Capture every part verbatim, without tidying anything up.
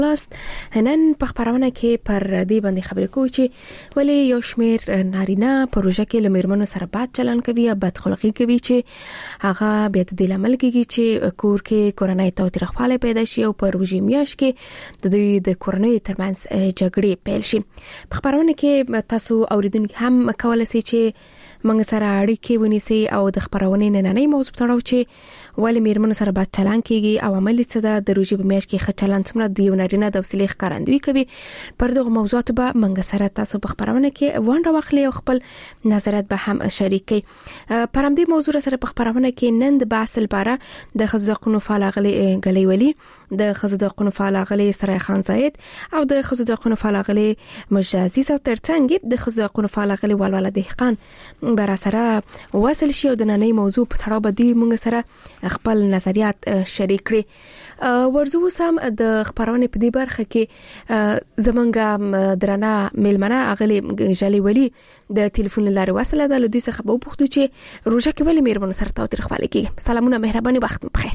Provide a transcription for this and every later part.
لاست نن په خبرونه کې پر دې باندې خبرې کوو چې ولی یو شمیر نارینه پروژه کې لمرمنو سره بد چلن کوي یا بد خلقی کوي چې هغه بیا د لامل کېږي چې کور کې کورنۍ تاوتریخوالی پیدا شي او په روژې میاشت کې د دوی د کورنۍ ترمنځ جګړې پیل شي. په خبرونه کې تاسو اوریدونکو هم کولای شئ چې موږ سره اړیکې ونیسئ او د خبرونې نننۍ موضوع تړاو چې ولی میرمنو سره بد چلن کېږي او عملی څه ده د روژې په میاشت کې ښه چلن څومره د یو نارینه د حوصلې ښکارندویي کوي. پر دغه موضوعاتو به موږ سره تاسو په خبرونه کې ونډه واخلئ او خپل نظرات به هم شریک کړئ. پر همدې موضوع سره په خبرونه کې نن د بحث لپاره د ښځو د حقونو فعال اغلې ګلۍ ولي، د ښځو د حقونو فعال اغلې سرای خان زاید او د ښځو د حقونو فعال اغلې مجد عزیز او ترڅنګ د ښځو د حقونو فعال اغلې ولوله دهقان بر سره وصل شي او د نننۍ موضوع په تړاو به دوی موږ سره خپل نظریات شریک کړي. ورزو سم د خبرونه په دې برخه کې زمونږ درنه میلمنه اغلې جلي ولي د ټلیفون لارې وصله ده. له دوی څخه به وپوښتو چې روژه کې ولې میرمنو سره تاوتریخوالی کېږي. سلامونه، مهرباني، وخت بخیر.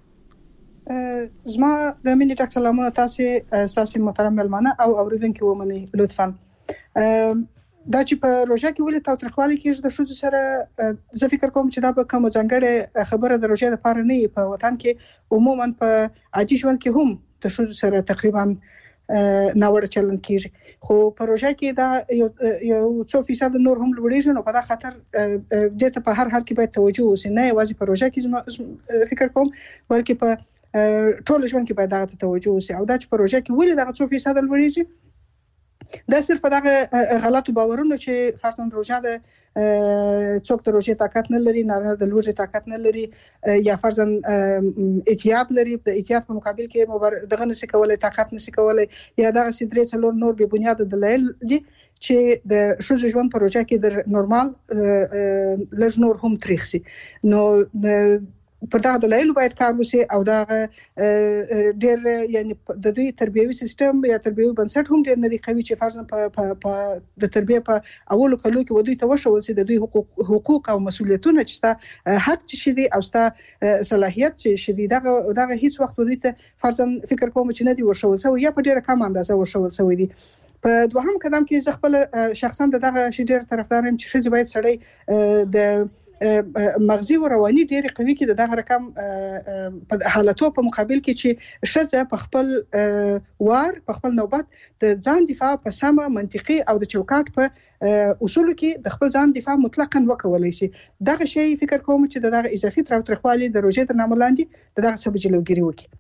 زما د مینې ټک سلامونه تاسو تاسو محترم میلمنه او اوریدونکو ومني لطفا. دا چې په روژه کې ولې تاوتریخوالی کېږي د ښځو سره، زه فکر کوم چې دا به کوم ځانګړې خبره د روژې لپاره نه وي. په وطن کې عموما په عادي ژوند کې هم د ښځو سره تقریبا ناوړه چلن کېږي، خو په روژه کې دا یو یو څو فیصد نور هم لوړېږي. نو په دا خاطر دې ته په هر حال کې باید توجه وشي، نه یوازې په روژه کې فکر کوم بلکې په ټول ژوند کې باید دا توجه وشي. او دا چې په روژه کې ولې دا څو فیصد لوړېږي، دا صرف دغه غلطو باورونو چې فرضاً روژه د څوک د روژې طاقت نه لري، نارینه د لوږې طاقت نه لري، یا فرضاً احتیاط لري، د احتیاط په مقابل کې مبر دغه نشي کولای، طاقت نشي کولای، یا دغه سي درې څلور نور به بنیاد دلایل دي چې د ښځو ژوند په روژه کې د نورمال لږ نور هم تریخ سي. نو پر دا دلایل باید کار وشي او دا ډېر یعنی د دوی تربیوي سیستم یا تربیوي بنسټ هم ډېر نه دی قوي چې فرضاً په په د تربیه په اولو کلو کې ودوی ته وشول سي د دوی حقوق حقوق او مسؤلیتونه چې ستا حق چې دي او ستا صلاحیت چې دي دغه دغه هیڅ وخت دوی ته فرضاً فکر کوم چې نه دی ورشول سوی یا په ډېره کم اندازه ورشول سوی دي. په دوهم قدم کې زه خپل شخصا دغه شی ډېر طرفدار یم چې ښځې باید سړی د مغزي او رواني ډېر قوي کې دغه رقم په حالتو په مقابل کې چې ښځه په خپل وار په خپل نوبت د ځان دفاع په سمه منطقي او د چوکاټ په اصولو کې د خپل ځان دفاع مطلقاً وکولای شي. دغه شی فکر کوم چې دغه اضافي تاوتریخوالی د روژې تر نامه لاندې دغه سبب جلوګیري وکړي.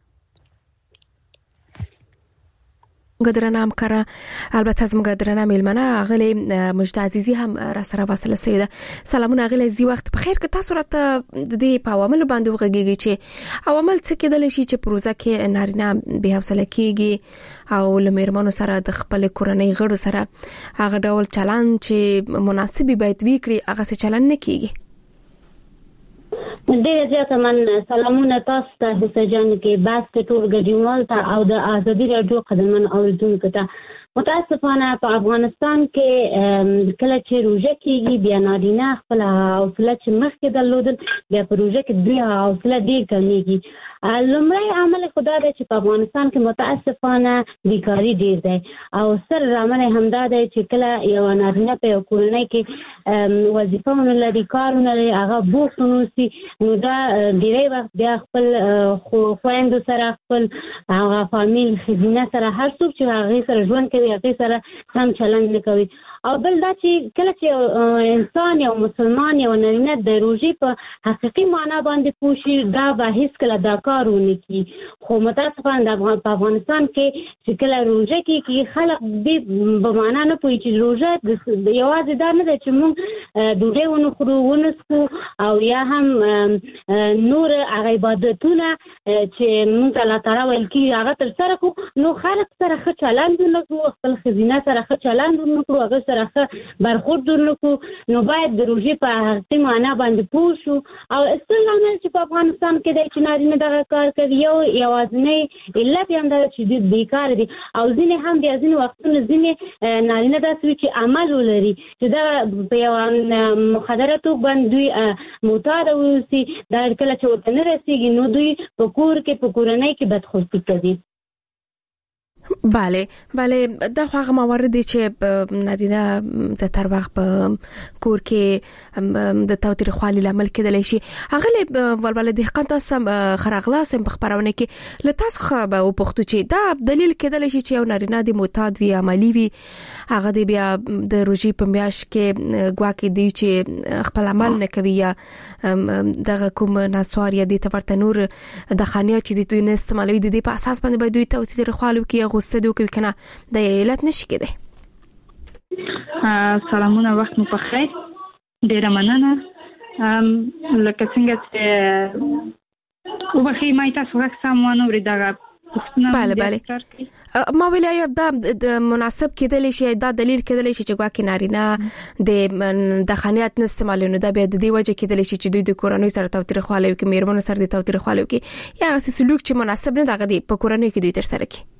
ګدرنه همکاره البته زموږ درنه میلمنه اغلې مجد عزیزی هم را سره وصله سوی ده. سلامونه اغلې، زی وخت بخیر. که تاسو راته د دې په عوامل باندې وغږیږئ چې عوامل څه کېدلی شي چې پروژه کې نارینه بې حوصله کېږي او له میرمنو سره د خپل کورنۍ غړو سره هغه ډول چلن چې مناسبي باید وي کړي هغه څه چلن نه کېږي. ډېر زیات من سلامونه تاسو ته حسین جان کې بس ټول ګډیوال ته او د ازادي رادیو قدمن اوریدونکو ته. متاسفانه په افغانستان کې کله چې روژه کېږي بیا نارینه خپل حوصله چې مخکې درلودل بیا په روژه کې دوی حوصله ډېر کمیږي. لومړی عامل خدا دی چې په افغانستان کې متاسفانه بیکاري ډېر دی او سر عامل همدا دی چې کله یو نارینه په یو کورنۍ کې وظیفه ونه لري، کار ونه لري، هغه بوخت ونوسي، نو دا ډېری وخت بیا خپل خویندو سره خپل هغه فامیل ښځینه سره هر څوک چې هغې سره ژوند کوي هغې سره سم چلند نه کوي. او بل دا چې کله چې انسان یو مسلمان یو نارینه د روژې په حقیقي معنا باندې پوه شي دا به هېڅکله دا کار ونه کړي. خو متاسفانه په افغانستان کې چې کله روژه کېږي خلک دې په معنا نه پوهېږي چې روژه یوازې دا نه ده چې موږ ډوډۍ ونه خورو ونه څښو او یا هم نور هغه عبادتونه چې موږ ته الله تعالی ویل کېږي هغه ترسره کړو، نو خلک سره ښه چلند ونه کړو، خپل ښځینه سره ښه چلند ونه کړو، هغه سره ښه برخورد ونه کړو. نو باید د روژې په حقیقي معنا باندې پوه شو. او اصل عامل چې په افغانستان کې دی چې نارینه دغه کار کوي یو یوازینی علت یې همدا چې دوی بیکاره دي او ځینې هم بیا ځینې وختونه ځینې نارینه داسې وي چې عمل ولري چې دغه په یو مخدره توګه باندې دوی معتاده واوسي، دا کله چې ورته نه رسېږي نو دوی په کور کې په کورنۍ کې بدخلقي کوي. بله بله دا خو هغه موارد چې نارینه زتر وخت په کور کې د تاوتریخوالي لامل کېدلی شي. هغه ولول دهقان تاسو خرغلا سم په خبرونه کې له تاسو خو به وپوښتو چې دا دلیل کېدلی شي چې یو نارینه د معتاد وي عملی وي هغه د بیا د روزي په میاش کې ګواکې دی چې خپل عمل نه کوي یا دغه کوم ناسوار یا د تورته نور د خانیا چې دوی نه استعمالوي د دې په اساس باندې به دوی تاوتریخوالي کې سدو کوي کنه د علت نشي کېده. سلامونه وخت مو په خیر. ډیره مننه. لکه څنګه چې وبخې ما تاسو غږ سم ونه اورېدل. بله بله ما ویل دا د مناسب کېدلی شي دا دلیل کېدلی شي چې ګواکې نارینه د د خانیات نه استعمالونه دا به د دې وجه کېدلی شي چې دوی د کورنۍ سره تاوتریخوالي کوي میرمنو سره د تاوتریخوالي کوي یا سلوک چې مناسب نه دغه دی په کورنۍ کې دوی تر سره کوي.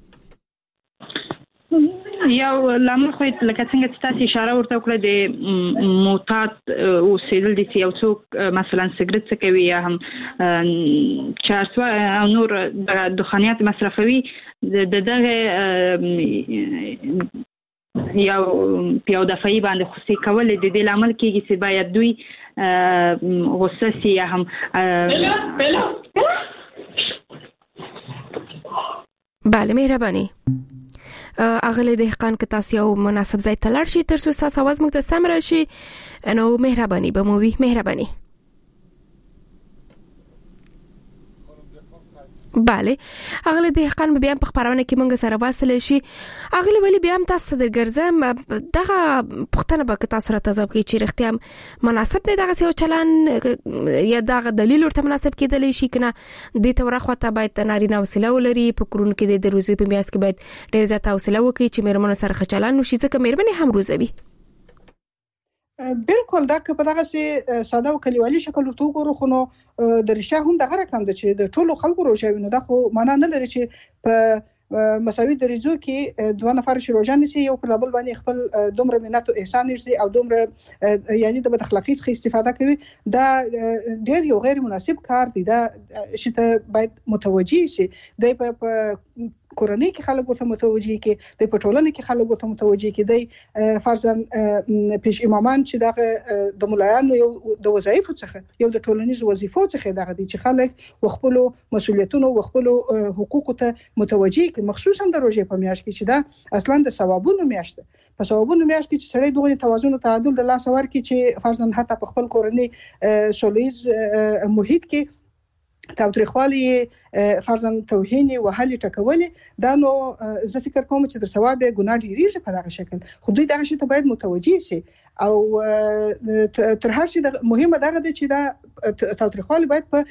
یو لامل خو لکه څنګه چې تاسو اشاره ورته وکړه د معتاد اوسېدل دي چې یو څوک مثلا سګرټ څکوي یا هم چرس او نور دخانیات مصرفوي د دغه یو پیاو دفاعي باندې خصوصي کول د دې لامل کېږي چې باید دوی غصه سي یا هم بله مهرباني اغله دهقان که تاسو یو مناسب ځای ته لاړ شئ تر څو تاسو आवाज موږ ته سم راشي نو مهرباني به مو وي. مهرباني. بله اغله دهقان بیا په خبرونه کې موږ سره واصل شي. اغله ولی بیا تاسو ته درګرځم دغه پښتنه به تاسو را تاسو کې چې رښتیا مناسب دی دغه یو چلن یا دغه دلیل ورته مناسب کېدلی شي کنه د تور خواته باید نارینه وسیله ولري په کورون کې د روزي په میاس کې باید ډېر زیات حوصله وکړي چې میرمنو سره خچلان وشي ځکه میرمنې هم روزوي. بالکل دا که په دغه سي ساده او کلیوالي شکل ورته وګورو خو نو د رښتیا هم دغه رقم ده چې د ټولو خلکو روژه وي نو دا خو معنا نه لري چې په مساوي دریځو کې دوه نفر چې روژه نیسي یو پر بل باندې خپل دومره منت او احسان نشي او دومره یعنی د بد اخلاقی څخه استفاده کوي دا ډېر یو غیر مناسب کار دی. دا چې ته باید متوجي شي د په کورنۍ کې خلک ورته متوجي کې د پټولنې کې خلک ورته متوجي کې دی فرضاً پیش امامان چې دغه د مولایانو یو د وظایفو څخه یو د ټولنیز وظیفو څخه دغه دي چې خلک خپل مسولیتونو او خپل حقوقو ته متوجي کې مخصوصا د روزي په میاشت کې چې دا اصلا د ثوابونو میاشت په ثوابونو میاشت کې چې سړی دغه توازن او تعادل د لاس ور کې چې فرضاً حتی په خپل کورنۍ سولېز محیط کې تاوتریخوالي فرضاً توهین او حل ټکولي دا نو زه فکر کوم چې د ثواب ګناه ډیریږي په دغه شکل خو دوی دغه شی ته باید متوجي شي او تر هر شي مهمه دغه دی چې دا تاوتریخوالي باید په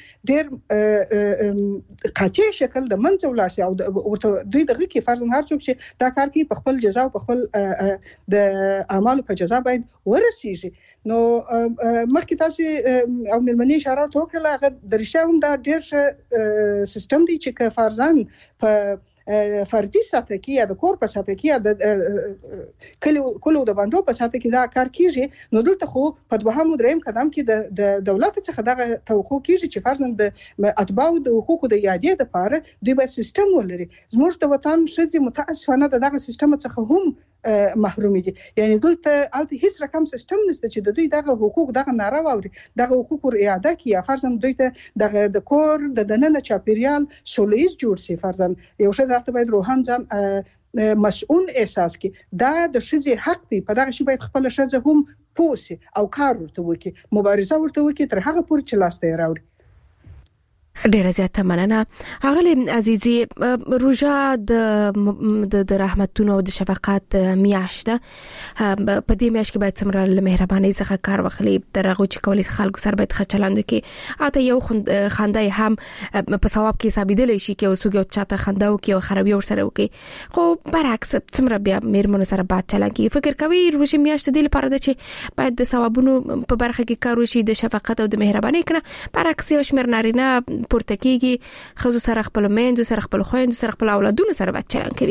ډیر قاطع شکل د منځ ولاړ شي او دوی دغه کې فرضاً هر څوک چې دا کار کوي په خپل جزا او په خپل د اعمالو په جزا باید ورسیږي نو مخکې تاسو او ملمنې اشاره وکړه هغه د رښتیا هم دا ډیر ښه سیستم دی چې فرضاً په فردي سطح کې یا د کور په سطح کې یا د کلو کلو د باندې په سطح کې دا کار کیږي نو دلته خو په دوهم دریم قدم کې د دولت څخه دغه توقع کیږي چې فرضاً د اتباع د حقوقو د یادې لپاره دوی به سیستم ولري. زموږ د وطن شذې متاسفانه دغه سیستم څخه هم محروم دي یعنی دلته الته هیڅ رقم سیستم نشته چې د دوی دغه حقوق دغه ناره واوري دغه حقوق اعاده کی یا فرضاً دوی ته دغه د کور د دننه چاپیریال سولېز جوړ شي فرضاً یو څه ته باید روحان ځان مسؤل احساس کی دا د شذې حق دی په دغه شی باید خپل شذې هم پوسي او کار ورته وکي مبارزه ورته وکي تر هغه پورې چې لاس ته راوړي. ډیره زیاته مننه. اغلی عزیزي روژه د د رحمتونو او د شفقت میاشت ده په دې میاشت کې باید څومره له مهربانۍ څخه کار واخلي تر هغه چې کولی خلکو سره باید ښه چلند وکړي اته یو خندای هم په ثواب کې ثابتېدلی شي کې اوسو یو چاته خندا وکړي او خرابي ورسره وکړي خو برعکس څومره بیا میرمنو سره بد چلند کوي. فکر کوي روژه میاشت دې لپاره ده چې باید د ثوابونو په برخه کې کار وشي د شفقت او د مهربانۍ کنه برعکس یو شمېر نارینه پورته کېږي خزو سره خپل میندو سره خپل خویندو سره خپل اولادونو سره بد چلند کوي.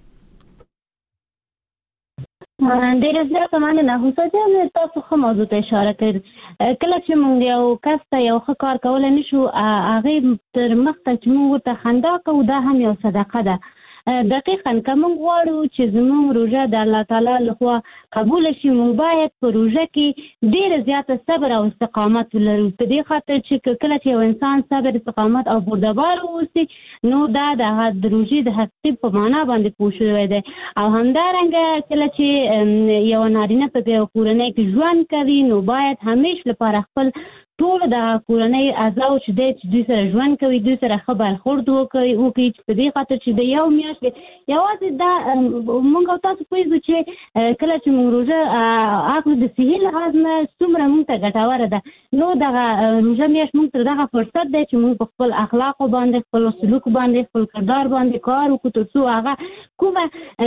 ډېر زیات مننه. حسین تاسو خو موضوع ته اشاره کړ کله چې موږ یو کس ته یو ښه کار کولای نشو هغه تر مخ ته چې موږ ته خندا کوو دا هم یو صدقه ده دقیقاً کوم غواړو چې زموږ روژه د الله تعالی لخوا قبول شي موږ باید په روژه کې ډیر زیات صبر او استقامت ولرو په دې خاطر چې کله چې یو انسان صبر استقامت او بردبار اوسي نو دا د روژې د حقیقت په معنا باندې پوه شوی دی او همدارنګه کله چې یو نارینه په کورنۍ کې ژوند کوي نو باید همیش لپاره خپل ټول د کورنۍ اعضاء چې د دوی سره ژوند کوي دوی سره ښه برخورد وکړي وکړي په دې خاطر چې د یو میاشتې یوازې دا موږ او تاسو پوهېږو چې کله چې موږ روژه اخلو د صحي لحاظ نه څومره موږ ته ګټوره ده نو دغه روژه میاشت موږ ته دغه فرصت دی چې موږ په خپل اخلاقو باندې خپل سلوک باندې خپل کردار باندې کار وکړو تر څو هغه کومه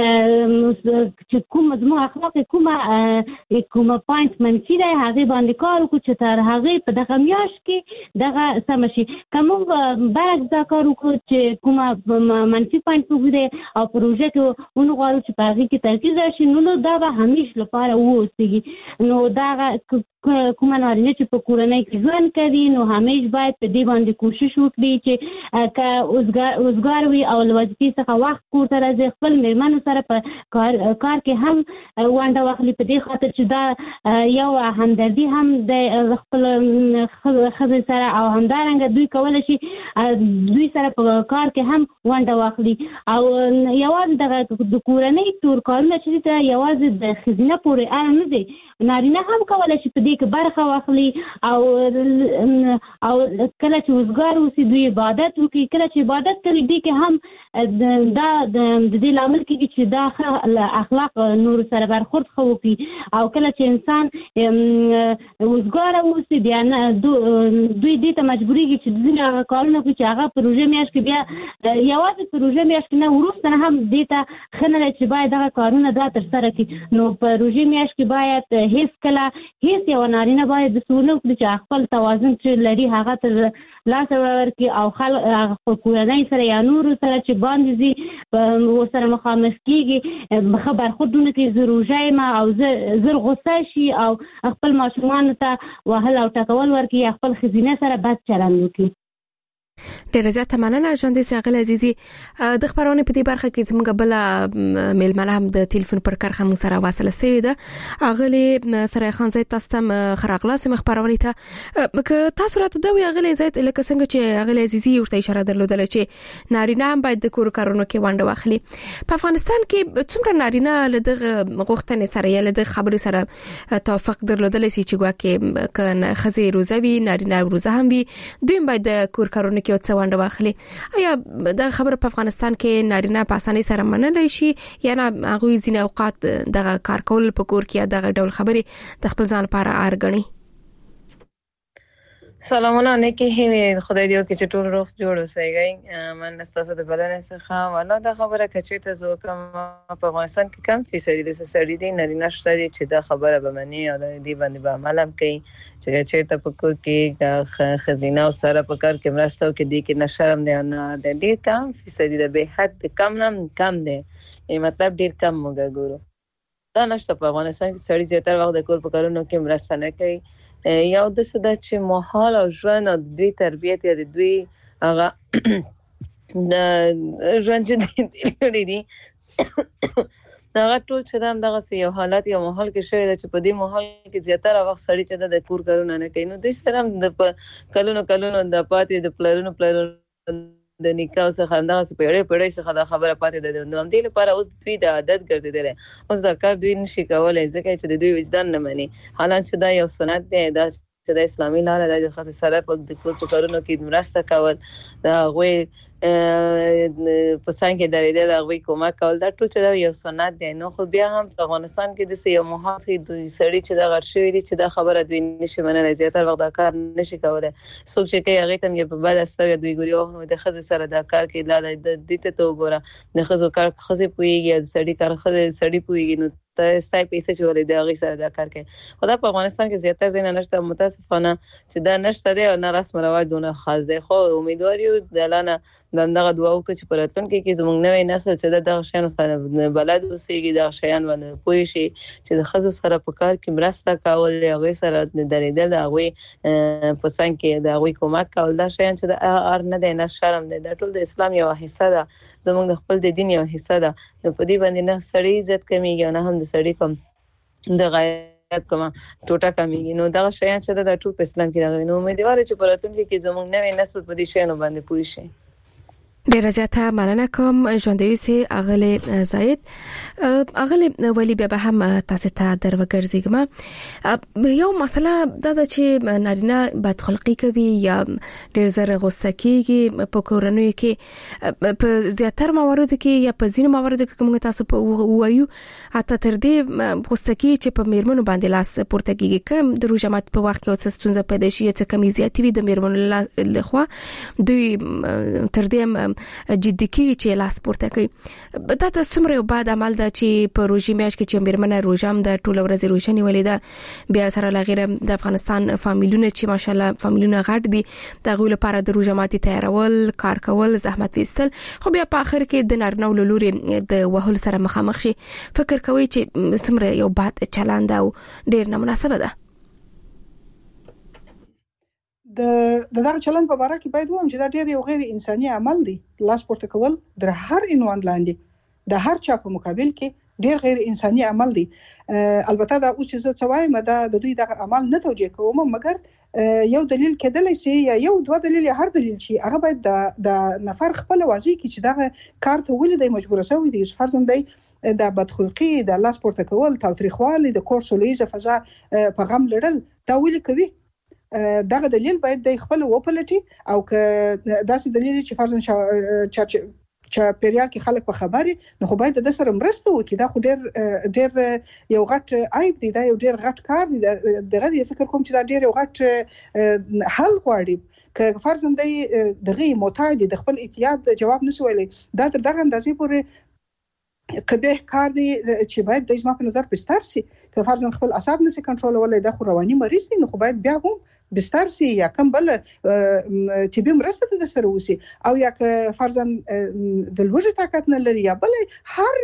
چې کومه زموږ اخلاق کومه کومه پوینټ منفي دی هغې باندې کار وکړو چې تر هغې په دغه میاشت کې دغه سمه شي که موږ برعکس دا کار وکړو چې کومه منفي پوینټ وګوري او په روژه کې ونغواړو چې په هغې کې ترکیز راشي نو دا به همیش لپاره واوسېږي نو دغه کومه نارینه چې په کورنۍ کې ژوند کوي نو همیش باید په دې باندې کوشش وکړي چې که اوزګار وي او له وظیفې څخه وخت کور ته راځي خپل مېرمنو سره په کار کار کې هم ونډه واخلي په دې خاطر چې دا یو همدردي هم د خپل ښځې سره او همدارنګه دوی کولی شي دوی سره په کار کې هم ونډه واخلي او یوازې دغه د کورنۍ ټول کارونه چې دي یوازې د ښځینه پورې اړه نه دی نارینه هم کولی شي په دې کې برخه واخلي او او کله چې اوزګار اوسي دوی عبادت وکړي کله چې عبادت کوي دوی کې هم دا د دې لامل کېږي چې دا ښه اخلاق نور سره برخورد ښه وکړي او کله چې انسان اوزګاره اوسي بیا دوی دې ته مجبورېږي چې ځینې هغه کارونه کوي چې هغه په روژه میاشت کې بیا یوازې په روژه میاشت کې نه وروسته نه هم دې ته ښه نه دی چې باید دغه کارونه دا ترسره کړي نو په روژې میاشت کې باید هیڅ کله هیڅ یو نارینه باید د څه ونه وکړي چې خپل توازن چې لري هغه تر لاسه ورکړي او خپل کورنۍ سره یا نورو سره چې باندې ځي ورسره مخامخ کېږي ښه برخورد ونه کړي زه روژه یم او زر غصه شي او خپل ماشومانو ته وهل او ټکول ورکړي یا خپل ښځینه سره بد چلند وکړي ډیره زیاته مننه ژوندې ساغل عزیزي د خبرونه په دې برخه کې زموږ بل میلمنه هم د ټلیفون پر کرخه مون سره واصله سوي ده اغلی سره خان زید تاسو ته خراغلاس مخبرونه ته که تاسو راته دا وی اغلی زید لکه څنګه چې اغلی عزیزي ورته اشاره درلودل چې نارینه هم باید د کور کارونو کې ونډه واخلي په افغانستان کې څومره نارینه له دغه غوښتنې سره یا له دغه خبرې سره توافق درلودل سي چې ګواکې کنه خزي روزوي نارینه روزه هم وي دوی باید د کور کارونو کې څه ونډه واخلي آیا دا خبره په افغانستان کې نارینه په اسانۍ سره منلای شي یا نه هغه ځینې اوقات دغه کار کول په کور کې دغه ډول خبرې د خپل ځان لپاره ارګني سلامونه نیکی هیله خدای دې وکړي چې ټول روغ جوړ اوسئ من استاسو د بلنې څخه ولا دا خبره کچې ته زو کوم په افغانستان کې کم فیصد د سړي دي نارینه شته چې دا خبره به مني او دې باندې به عمل هم کوي چې چې ته په کور کې خزینه او سره په کار کې مرسته وکړي دي کې نشرم دی نه د دې کم فیصد د به حد کم نم کم دی مطلب ډیر کم موږ ګورو دا نشته په افغانستان کې سړي زیاتره وخت د کور په کارونو کې مرسته نه کوي یو د څه د چې ماحول او ژوند او دوی تربیت یا د دوی هغه د ژوند چې لري دي هغه ټول چې دغه یو حالت یا ماحول کې شوی چې په دې ماحول کې زیاتره وخت سړی چې د کور کارونه نه کوي نو دوی سره د کلونو کلونو د پاتې د پلرونو پلرونو د نکاح څخه انداز په اړه په اړه څخه دا خبره پاتې ده نو هم دې لپاره اوس دوی د عادت ګرځیدل اوس دا کار دوی نشي کولای ځکه چې د دوی وجدان نه مني حالانکه دا یو سنت دی دا چې د اسلامي لاره د خاص سره په د کور په کارونو کې مرسته کول دا غوي په څنګه درېدل هغه کومک کول دا ټول چې یو سنت دی نو خو بیا هم په افغانستان کې د یو مهات کې دوی سړي چې دا غرشوي دي چې دا خبره دوی نشي منلای زیاتره وخت دا کار نشي کولای څوک چې کوي هغه تم یې په بل استګ دوی ګوري او د خزې سره دا کار کې لا د دې ته وګوره د خزو کار خزې پويږي د سړي کار خزې سړي پويږي نو ته ستای پیسې چې ولې د هغه سره دا کار کوي خدا په افغانستان کې زیاتره زین نشته متاسفانه چې دا نشته دی او نه رسم رواج دونه خاص دی خو امیدوار یو د لانه دغه دعا وکړو چې په راتلونکي کې زموږ نوې نسل چې دغه شیانو سره بلد اوسېږي، دغه شیان باندې پوه شي چې د ښځو سره په کار کې مرسته کول، هغوی سره درېدل، د هغوی په څنګ کې د هغوی کومک کول، دا شیان چې د ار نه دی نه شرم دی، دا ټول د اسلام یو حصہ ده، زموږ د خپل د دین یو حصہ ده. نو په دې باندې نه سړی عزت کمیږي او نه هم د سړی کوم د غیرت کومه ټوټه کمیږي. نو دغه شیان چې د ټول په اسلام کې راغلي. نو امیدوار چې په راتلونکي کې زموږ نوې نسل په دې شیانو باندې پوه شي. ډیره زیاته مننه کوم ژوندوي سي اغله زاید اغله ولی بیا به هم تاسو ته دروګرځيګم. یو مسله دا ده چې نارینه بدخلقي کوي یا ډیر زره غوسه کیږي په کورنۍ کې، په زیاتره مواردو کې یا په ځینو مواردو کې کوم تاسو په وایو حتی تر دې غوسه کی چې په میرمنو باندې لاس پورته کیږي، کوم د روجمات په وخت کې او ستونزه پیدا شي چې کمی زیاتوي د میرمنو لخوا دوی تر دې جدي کی چې لاس پورته کوي. دا تاسو څومره بعد عمل دا چې په روزي میاش کې چې میرمنه روزام د ټول ورځ روزنی ولیدا بیا سره لغیره د افغانستان فامیلونه چې ماشاالله فامیلونه غټ دي د غوړ لپاره د روزماتي تیارول، کار کول، زحمت وستل، خو بیا په اخر کې د نارنو لوري د وهل سره مخامخ شي. فکر کوي چې څومره یو بد چلند او ډیر نامناسبه ده. د دغه چلند په اړه کې باید ووم چې دا ډېر یو غیر انساني عمل دی. لاس پورته کول در هر عنوان لاندې د هر چا په مقابل کې ډېر غیر انساني عمل دی. البته دا اوس چې زه څه وایم دا د دوی دغه عمل نه توجیه کوم، مګر یو دلیل کېدلی شي یا یو دوه دلیل یا هر دلیل شي هغه باید د د نفر خپل واضح کی چې دغه کار ته ولې د مجبور شوی دی. فرضاً دی د بدخلقي، د لاس پورته کول، تاوتریخوالي، د کور سولېزه فضا په غم لړل دا ولې کوي. دغه دلیل باید د خپل وپلټي او که داسې دلیل چې فرضاً چې چې پیریال کې خلک په خبري نو خو باید د سره مرسته وکړي. دا خو ډېر ډېر یو غټ عیب دی، دا یو ډېر غټ کار دی. دغه یې فکر کوم چې دا ډېر یو غټ حل غواړي. که فرضاً دی دغه محتاج د خپل احتیاط جواب نشي ویلي، دا تر دغه اندازې پورې قبیح کار دی چې باید د اسما په نظر بستر سي. که فرضاً خپل اعصاب نشي کنټرولولای، دا خو رواني مریض دی، نو خو باید بیا هم بستر سي یا کوم بل طبي مرسته د سره وسی، او یا که فرضاً د لوږې طاقت نه لري یا بل هر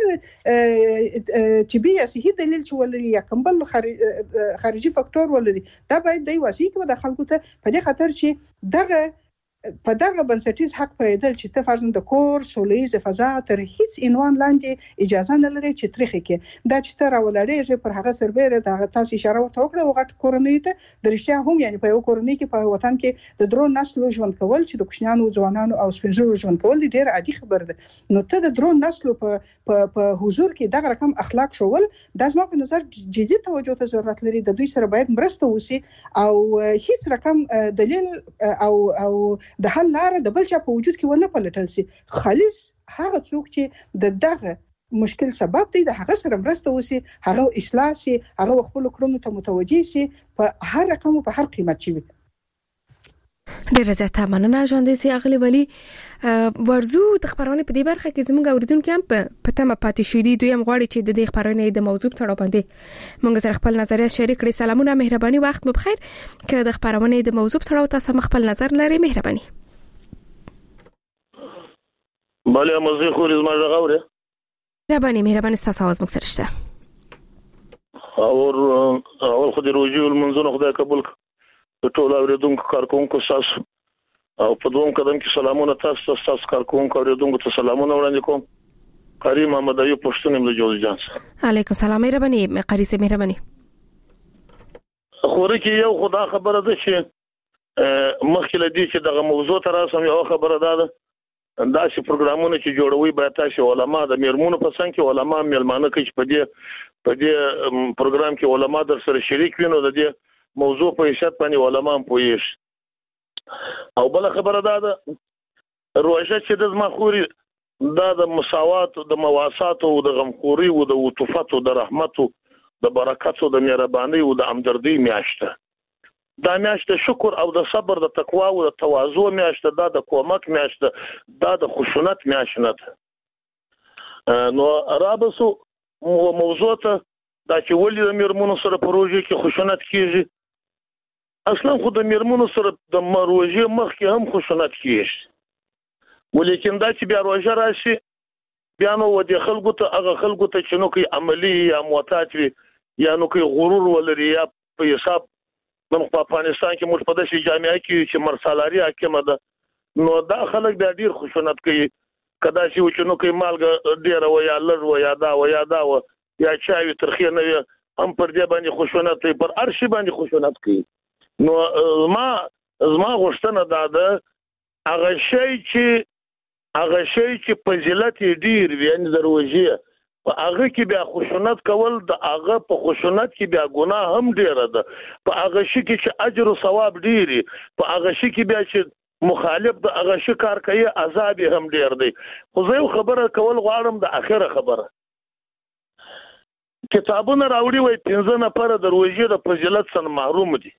طبي یا صحي دلیل چې ولري یا کوم بل خارجي فاکتور ولري، دا باید د واسي کې د خلکو ته په دې خاطر چې دغه په دغه بنسټیز حق پیدل چې ته فرضاً د کور سولېزه فضا تر هیڅ عنوان لاندې اجازه نه لري چې تاریخ کې دا چې تر ولړې پر هغه سربېره د تاسو اشاره ورته وکړه او غټ کورنۍ ته د رښتیا هم یعنی په یو کورنۍ کې په وطن کې د درون نسل ژوند کول چې د کوچنیانو ځوانانو او سپینږیرو ژوند کول ډېر عادي خبر ده. نو ته د درون نسل په په حضور کې دغه رقم اخلاق شول د زما په نظر جدي توجه ته ضرورت لري. د دوی سره باید مرسته وسی او هیڅ رقم دلیل او او د حل لاره د بل چا په وجود کې ونه پلټل سي. خالص هغه څوک چې د دغه مشکل سبب دی د هغه سره مرسته وسی، هغه اصلاح سي، هغه خپل کړنو ته متوجي سي په هر رقم او په هر قیمت شي. ډیره زیاته مننه ژوندې سي اغلی ولی. ورزو د خبرونه په دې برخه کې زموږ اوریدونکو هم په تمه پاتې شوې دي. دوی هم غواړي چې د دې خبرونه د موضوع په اړه باندې موږ سره خپل نظریات شریک کړي. سلامونه، مهرباني، وخت مو بخیر. که د خبرونه د موضوع په اړه تاسو خپل نظر لري، مهرباني. بله مزه خو زما غوړه مهرباني مهرباني تاسو आवाज مکسر شته اور اول خو د روزي المنځونه خدای قبول کړي. ټول اوریدونکو کارکونکو تاسو او په دوم قدم کې سلامونه تاسو تاسو کارکونکو اوریدونکو ته سلامونه وړاندې کوم. قاری محمد ایوب پښتون یم له جوز جان. علیکم سلام، مهرباني قاری سي مهرباني. خو رکی یو خدا خبره ده چې مخکې لدی چې دغه موضوع تر اوسه یو خبره ده دا چې پروګرامونه چې جوړوي باید تاسو علما د میرمنو په څنګه کې علما میلمانه کې په دې په دې پروګرام کې علما در سره شریک وینو د دې موضوع په حیثیت باندې علما هم پوهیږي. او بل خبره ده روژه چې د مخوري دا د مساوات، د مواسات او د غمخوري او د عطوفت او د رحمت او د برکت او د مهرباني او د همدردي میاشته. دا میاشته شکر او د صبر، د تقوا او د تواضع میاشته، دا د کومک میاشته، دا د خشونت میاشته ده. نو رابسو موضوع ته دا چې ولې د میرمنو سره پروژه کې خشونت کیږي. اصلا خو د میرمنو سره د مروجه مخ کې هم خشونت کیږي. ولیکن دا چې بیا روزه راشي بیا نو د خلکو ته هغه خلکو ته چې نو کوي عملی یا معتاد وي یا نو کوي غرور ولري یا په حساب موږ په افغانستان کې موږ په داسې جامعه کې چې مرسالاري حاکمه ده نو دا خلک بیا ډیر خشونت کوي کدا چې نو کوي مالګه ډیر و یا لږ و یا دا و یا دا و یا چاوي ترخی نه هم پر دې باندې خشونت کوي پر ارشي باندې خشونت کوي نو ما زما غوښتنه دا ده هغه شی چې هغه شی چې فضیلت ډیر وي ان دروځي په هغه کې بیا خشونت کول د هغه په خشونت کې بیا ګناه هم ډیر ده په هغه شي کې چې اجر او ثواب ډیر په هغه شي کې بیا چې مخالف د هغه شي کار کوي عذاب هم ډیر دی خو زه خبره کول غواړم د اخره خبره کتابونه راوړي وای پنځه نفر دروځي د فضیلت څخه محروم دي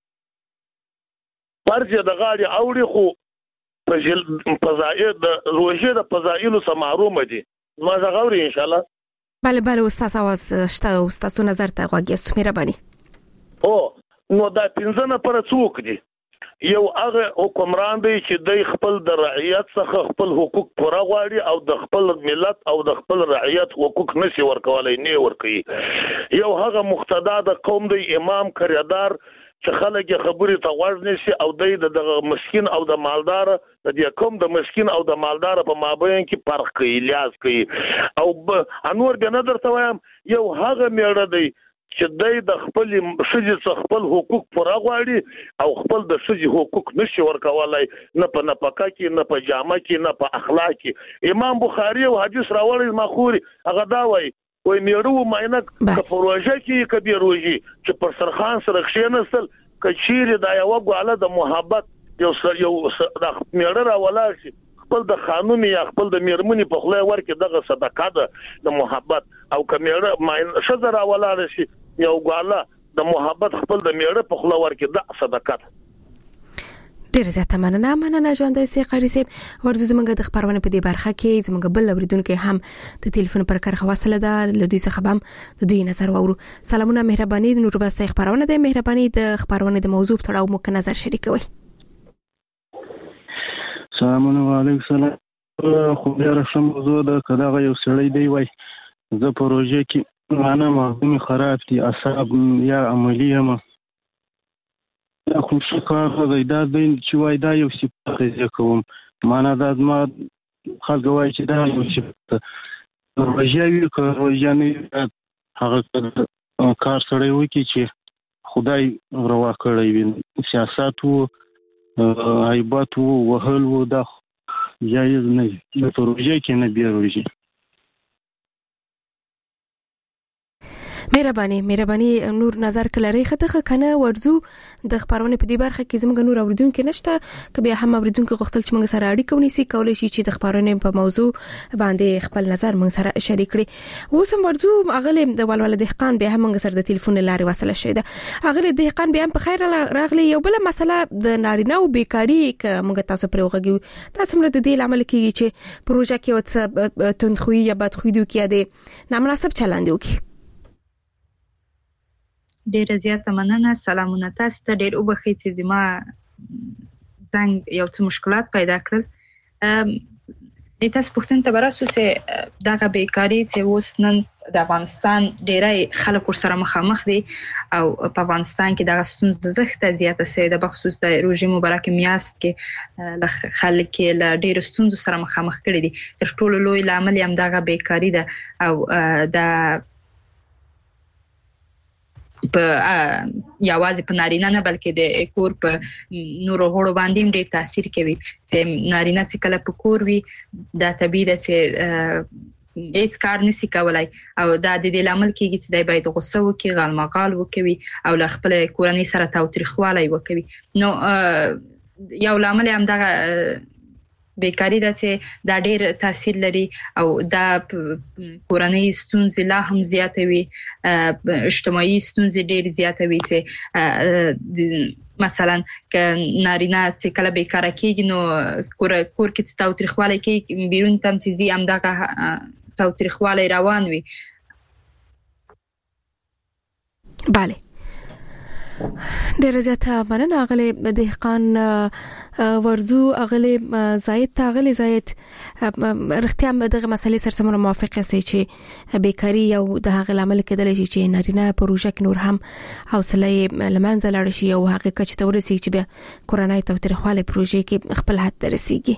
پرځه د غاړي اوړي خو فضیل فضائل د روزه د فضائل سره محروم دي ما زغوري ان شاء الله بله بله استاد आवाज شته استاد تو نظر ته غوږیست مهرباني او نو دا پنځه نفر څوک دي یو هغه حکمران دی چې د خپل د رعیت څخه خپل حقوق پوره غواړي او د خپل ملت او د خپل رعیت حقوق نشي ورکولای نه ورکوي یو هغه مقتدا د قوم دی امام کریدار چې خلک خبرې ته غوږ نشي او د مسکین او د مالدار د دې کوم د مسکین او د مالدار په مابین کې فرق کوي لیاز کوي او انور به نظر ته وایم یو هغه میړه دی چې د خپل شجي خپل حقوق پوره غواړي او خپل د شجي حقوق نشي ورکولای نه په نفقه کې نه په جامه کې نه په اخلاق کې امام بخاری او حدیث راوړی مخوري هغه دا وایي وای میړو ماینک په پروژه کې کبیر روزي چې پر سرخان سره خشنسل کچیر د یو غواله د محبت یو یو د میړه را ولاړ شي خپل د قانون یا خپل د میرمنې په خله ورکه دغه صدقه ده د محبت او کمیړه ماین شذ را ولاړ شي یو غواله د محبت خپل د میړه په خله ورکه د صدقه ده ډیر زیاته مننه مننه ژوندۍ سي قاری صاحب ورزو زمونږ د خبرونه په دې برخه کې زمونږ بل اوریدونکو هم د ټلیفون پر کار خواصله ده لدوی څخه هم د دوی نظر وورو سلامونه مهرباني د نور بس خبرونه د مهرباني د خبرونه د موضوع په اړه مو نظر شریکوي سلامونه علیکم سلام خو بیا رسم موضوع د کداغه یو سړی دی وای زه پروژه کې معنا مهمه خراب دي اصحاب یا عملیه ما خو څه کار دی دا د چې وای دا یو صفت دی کوم معنا دا ما خلک وای چې دا یو صفت روژایي که روژاني هغه کار سره وکی چې خدای روا کړی وي سیاست وو عیبات وو وهل وو دا جایز نه دی په روژه کې نه بیا روژه مهرباني مهرباني نور نظر کلري خطه کنه ورزو د خبرونه په دې برخه کې زموږ نور اوریدونکو نشته کبه هم اوریدونکو غوښتل چې موږ سره اړیکه ونیسي کولای شي چې د خبرونه په موضوع باندې خپل نظر موږ سره شریک کړي اوس هم ورزو اغله د ولول دهقان به هم موږ سره د ټلیفون لارې وصله شوه اغله دهقان به هم په خیر راغلي یو بل مسله د نارینه او بیکاری ک موږ تاسو پر وګړو تاسو موږ د دې عمل کېږي چې پروژه کې وڅ تندخوي یا بدخوي دوی کې ده نامناسب چلند وکي ډیر زیاته مننه سلامونه تاسو ته ډیر وبخښئ چې زما زنګ یو څه مشکلات پیدا کړل د تاسو پوښتنه ته براسو چې دغه بیکاری چې اوس نن د افغانستان ډیری خلک سره مخامخ دي او په افغانستان کې دغه ستونزه زښته زیاته سي د بخصوص د روژې مبارک میاشت کې د خلک له ډیر ستونزو سره مخامخ کړي دي تر ټولو لوی عامل هم دغه بیکاری ده او د په یوازې په نارینه نه بلکې د کور په نورو غړو باندې ډېر تاثیر کوي چې نارینه چې کله په کور وي دا طبیعي ده چې هیڅ کار نشي کولای او دا د دې لامل کېږي چې دی باید غوسه وکړي غالمغال وکوي او له خپل کورنۍ سره تاوتریخوالی وکوي نو یو لامل هم دغه بیکاری ده چې دا ډېر تاثیر لري او دا کورنۍ ستونزې لا هم زیاتوي اجتماعي ستونزې ډېر زیاتوي چې مثلا که نارینه چې کله بیکاره کېږي نو کور کور کې چې تاوتریخوالی کوي بیرون ته هم چې ځي همدغه تاوتریخوالی روان وي بله ډیر زیاته مننه غلي دهقان ورزو غلي زاید تاغلي زاید رښتیا دغه مسلې سره سم موافقه سي چې بیکاری یو د هغه عمل کېدل شي چې نارینه پروژه کې نور هم حوصله لمنځه لاړ شي او هغه کچ ته ورسیږي چې بیا کورنۍ توترخواله پروژه کې خپل حد رسیږي.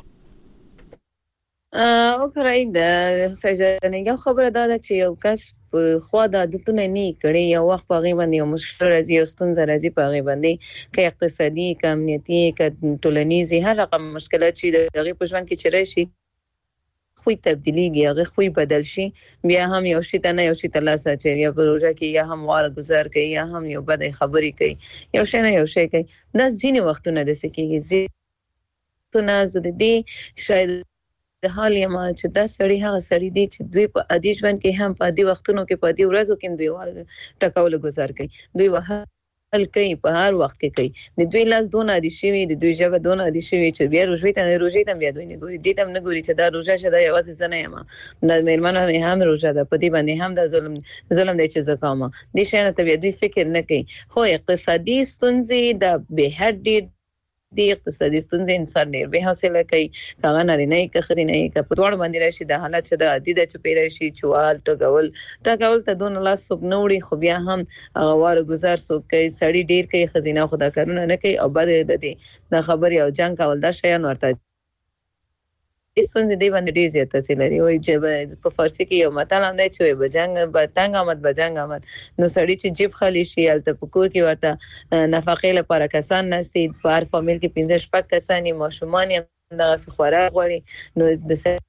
او پرای د سجنه یو خبره ده چې یو کس خو د عادتونه نه کړي یو وخت په غیبه باندې یو مشکل راځي او ستونزه راځي په غیبه باندې کې اقتصادي کې امنیتي کې ټولنیزي هر رقم مشکلات چې د غیبه په ژوند کې چره شي خوې تبدیلیږي هغه خوې بدل شي بیا هم یو شی ته نه یو شی ته لاس اچي یا پروژه کې یا هم واره گزار کوي یا هم یو بد خبري کوي یو شی نه یو شی کوي دا ځینې وختونه د سکیږي ځینې زده دي شاید د حال یما چې دا سړی هغه سړی دی چې دوی په عادي ژوند کې هم په عادي وختونو کې په عادي ورځو کې دوی ټکاول گزار کوي دوی وهل کوي په هر وخت کې کوي د دوی لاس دون عادي شوی د دوی ژبه دون عادي شوی چې بیا روزي ته روزي ته بیا دوی نه ګوري دې تم نه ګوري چې دا روزه شته یوازې زنه یم د مېرمنو هم روزه ده په دې باندې هم د ظلم ظلم دی چې زکامه دې شنه ته بیا دوی فکر نه کوي خو اقتصادي ستونزې د به حد د اقتصادي ستونزې انسان ډېر به حاصله کوي کاغه نارینه کې خزینه کې په توړ باندې راشي د حالت چې د عادي د چپیرای شي چوال ټګول ټګول ته دون لاس سب نوړي خو بیا هم غواره گزار سو کوي سړی ډېر کوي خزینه خدا کارونه نه کوي او بعد د دې د خبري او جنگ کول دا شیان ورته ستونزې دی باندې ډېر زیات تاثیر لري او چې په فارسی کې یو متل هم دی چې بجنګ بتنګ آمد بجنګ آمد نو سړی چې جیب خالی شي الته پکور کې ورته نفقې لپاره کسان نستي په هر فامیل کې پنځه شپږ کسانی ماشومان هم دغه خوراک غواړي نو د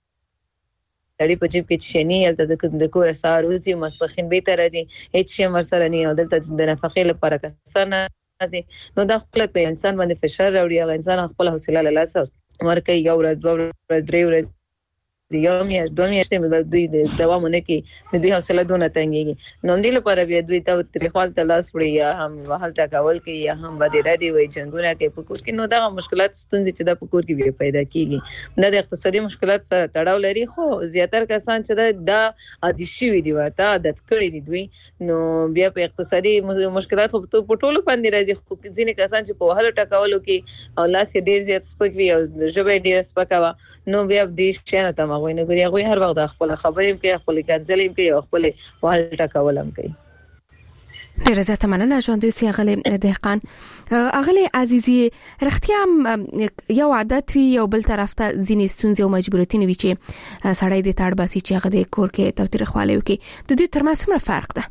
سړی په جیب کې شنی الته د کور سار روزي مسفخین به تر راځي هیڅ شي مرسره نه او دلته د نفقې لپاره کسان نو دا خپل په انسان باندې فشار راوړي او انسان خپل حوصله له لاسه ورکه یو ورځ دوه ورځې درې ورځې یو میاشت دوه میاشتې مې دوی د دوامونه کې د دوی حوصله دونه تنګېږي نو دې لپاره بیا دوی ته تریخوال ته لاس وړي یا هم وهل ټکول کوي یا هم بد ردي وي جنګونه کوي په کور کې نو دا مشکلات ستونزې چې د په کور کې بیا پیدا کیږي دا د اقتصادي مشکلات سره تړاو لري خو زیاتره کسان چې دا عادي شوي دي ورته عادت کړی دي دوی نو بیا په اقتصادي مشکلات په ټولو باندې راځي خو ځینې کسان چې په وهل ټکولو کې او لاس یې ډېر زیات سپک وي او ژبه ډېر سپکه نو بیا دې شنه ته غوي نه ګوري هغه هر وخت خپل خبرې کوي خپل کنځلې کوي او خپل والټه کولم کوي ډیر زیاته مننه ژوندوي سي غلي دهقان اغلي عزیزي رختیا یو عادت وی یو بل طرف ته ځینې ستونزې او مجبوریتونه وی چې سړی د تاړ باسي چې هغه د کور کې توتر خواله وکي د دې ترمنځ څومره فرق ده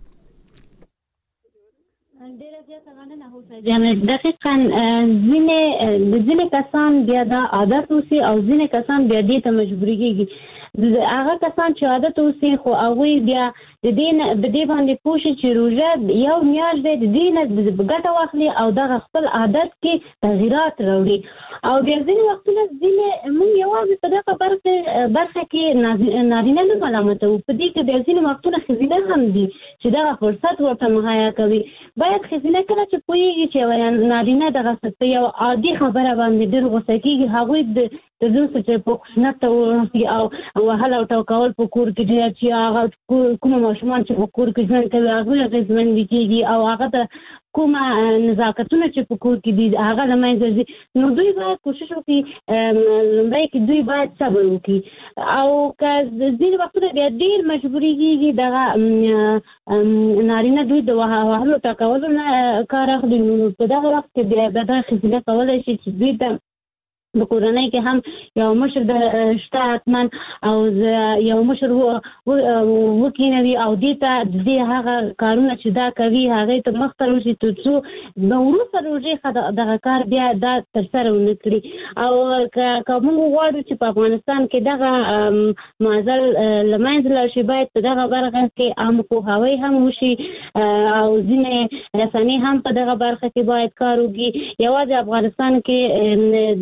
دقیقاً ځینې ځینې کسان بیا دا عادت وسی او ځینې کسان بیا دې ته مجبوري کیږي هغه کسان چې عادت وسی خو هغه بیا د دې د دې باندې پوښي چې روزه یو میاشت د دې نه ګټه واخلي او د خپل عادت کې تغیرات راوړي او بیا ځینې وختونه ځینې موږ یوازې په دغه برخه برخه کې نارینه نه ملامتو په دې کې بیا ځینې وختونه ښځینه هم دي چې دا فرصت ورته مهیا کوي باید ښځینه کله چې پوهیږي چې نارینه دغه څه یو عادي خبره باندې ډېر غوسه کېږي هغوی د د دوی چې په خشنت او وهل او ټکول په کور کې دي چې هغه کومه ماشومان چې په کور کې ژوند کوي هغه غوښمن کېږي او هغه ته کومه نزاکتونه چې په کور کې دي هغه لمنځه ځي نو دوی باید کوشش وکړي لومړی کې دوی باید صبر وکړي او که ځینې وختونه بیا ډېر مجبوري کېږي دغه نارینه دوی د وهلو ټکولو نه کار اخلي نو په دغه وخت کې بیا به دا ښځینه کولی شي چې دوی ته د کورنۍ کې هم یو مشر د شته حتمن او یو مشر وکینوي او دې ته دې هغه کارونه چې دا کوي هغه ته مخته وشي ترڅو د وروسته روزي دغه کار بیا دا ترسره ونه کړي او که موږ غواړو چې په افغانستان کې دغه معضل له منځه لاړ شي باید په دغه برخه کې عام پوهاوی هم وشي او ځینې رسنۍ هم په دغه برخه کې باید کار وکړي یوازې افغانستان کې دوه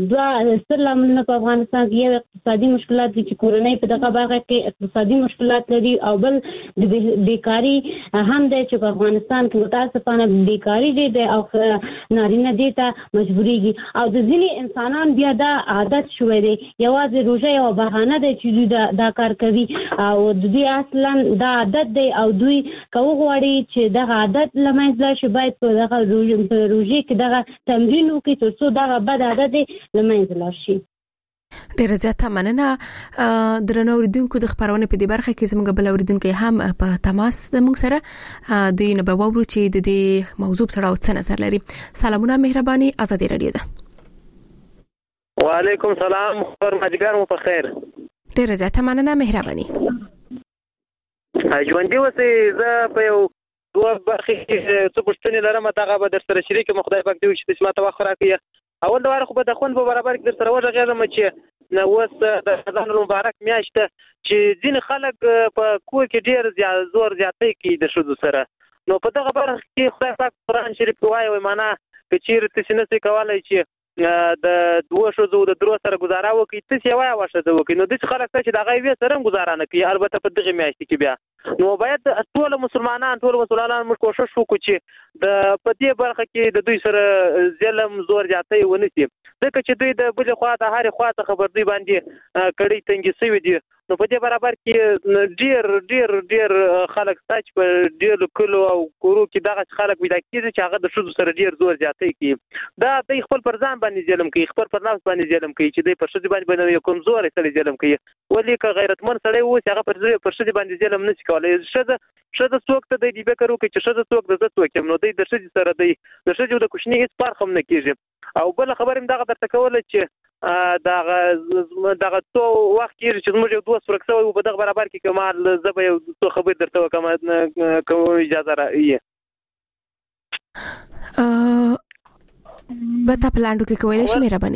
ستر لاملونه په افغانستان کې یو اقتصادي مشکلات دي چې کورنۍ په دغه برخه کې اقتصادي مشکلات لري او بل د بیکاری هم دی چې په افغانستان کې متاسفانه بیکاری دی او نارینه دي ته مجبوريږي او د ځینې انسانان بیا دا عادت شوی دی یوازې روزه یو بهانه ده چې دوی دا کار کوي او دوی اصلا دا عادت دی او دوی کوي غواړي چې دغه عادت لمنځه شي باید په دغه روزي کې دغه تمرین وکړي ترڅو دغه بد عادت لمنځه شي. ډیره زیاته مننه درنو اوریدونکو د خبرونه په دې برخه کې زموږ بل اوریدونکو هم په تماس د موږ سره دوی نه به وورو چې د دې موضوع سره څه نظر لري. سلامونه مهرباني ازادي رادیو ده. وعلیکم سلام فرمایګر مو په خیر. ډیره زیاته مننه مهرباني. ژوندۍ اوسې زه په یو دوه برخې څه پوښتنې لرم هغه به در سره شریک م خدای پاک دې وکړي چې ماته وخت راکړي. اول د واره خو به د خوند په برابر کې در سره وغږېږم چې نو اوس د رمضان المبارک میاشت چې ځینې خلک په کور کې ډېر زور زیاتی کوي د ښځو سره نو په دغه برخه کې خدای پاک قرآن شریف وایي معنا که چیرې تاسې نشئ کولی چې د دوه ښځو د درو سره ګزاره وکړي تاسې یوه یوه ښځه وکړي نو داسې خلک شته چې د هغه یوې سره هم ګزاره نه کوي البته په دغې میاشتې کې بیا نو باید ټول مسلمانان ټول مسلمانان موږ کوشش وکړو چې د په دې برخه کې د دوی سره ظلم زور زیاتی ونه شي ځکه چې دوی د بلې خوا د هرې خوا څخه پر دوی باندې کړۍ تنګې شوي دي نو په دې برابر کې ډېر ډېر ډېر خلک شته چې په ډېرو کلو او کورو کې دغه خلک پیدا کېږي چې هغه د ښځو سره ډېر زور زیاتی کوي دا دوی خپل پر ځان باندې ظلم کوي خپل پر نفس باندې ظلم کوي چې دوی پر ښځې باندې باندې یو کمزوری سړی ظلم کوي ولې که غیرتمند سړی اوسي هغه پر ښځې باندې ظلم نه شي کولی ښځه ښځه څوک ته دی د فکر وکړي چې ښځه څوک د زه څوک یم نو دوی د ښځې سره دی د ښځې او د کوچني هېڅ فرق هم نه کېږي او بله خبره مې دغه درته کوله چې دغه دغه څو وخت کېږي چې زموږ یو دوست ورک شوی و په دغه برابر کې کمال زه به یو څو خبرې درته وکړم که اجازه راوي به تا په لاندو کې کولی شي مهرباني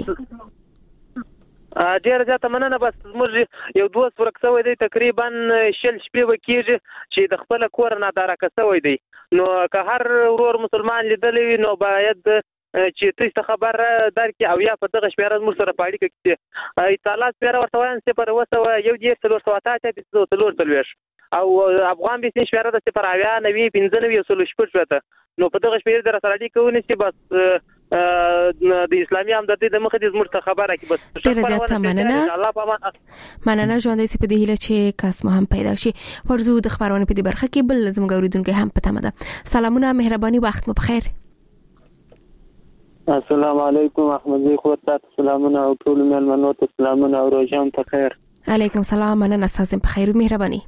ډېره زیاته مننه بس زموږ یو دوست ورک شوی دی تقریبا شل شپې به کېږي چې د خپله کوره نادارکه شوی دی نو که هر ورور مسلمان لیدلی وي نو باید چې تاسو ته خبر درکړي او یا په دغه شمیره موږ سره په اړیکه کې اطلاعات شمیره ورته وایم صفر اوه سوه یو دېرش څلور سوه اته اتیا پنځه سوه څلور څلوېښت او افغان بېسنۍ شمیره ده صفر اویا نوي پنځه نوي یو سلو شپږ شپېته نو په دغه شمیرې د راسره اړیکه ونیسي بس د اسلامي همدردۍ د مخې دې زموږ ته خبره کړي بس ډېره زیاته مننه مننه ژوندی سي په دې هیله چې کس مو هم پیدا شي ورزو د خبرونه په دې برخه کې بل زموږ اورېدونکي هم په تمه ده سلامونه مهرباني وخت مو بخیر السلام علیکم احمد زی خو تاسو سلامونه او ټول مېلمنو ته سلامونه او روزان په خیر علیکم السلام مننه تاسو په خیر مهرباني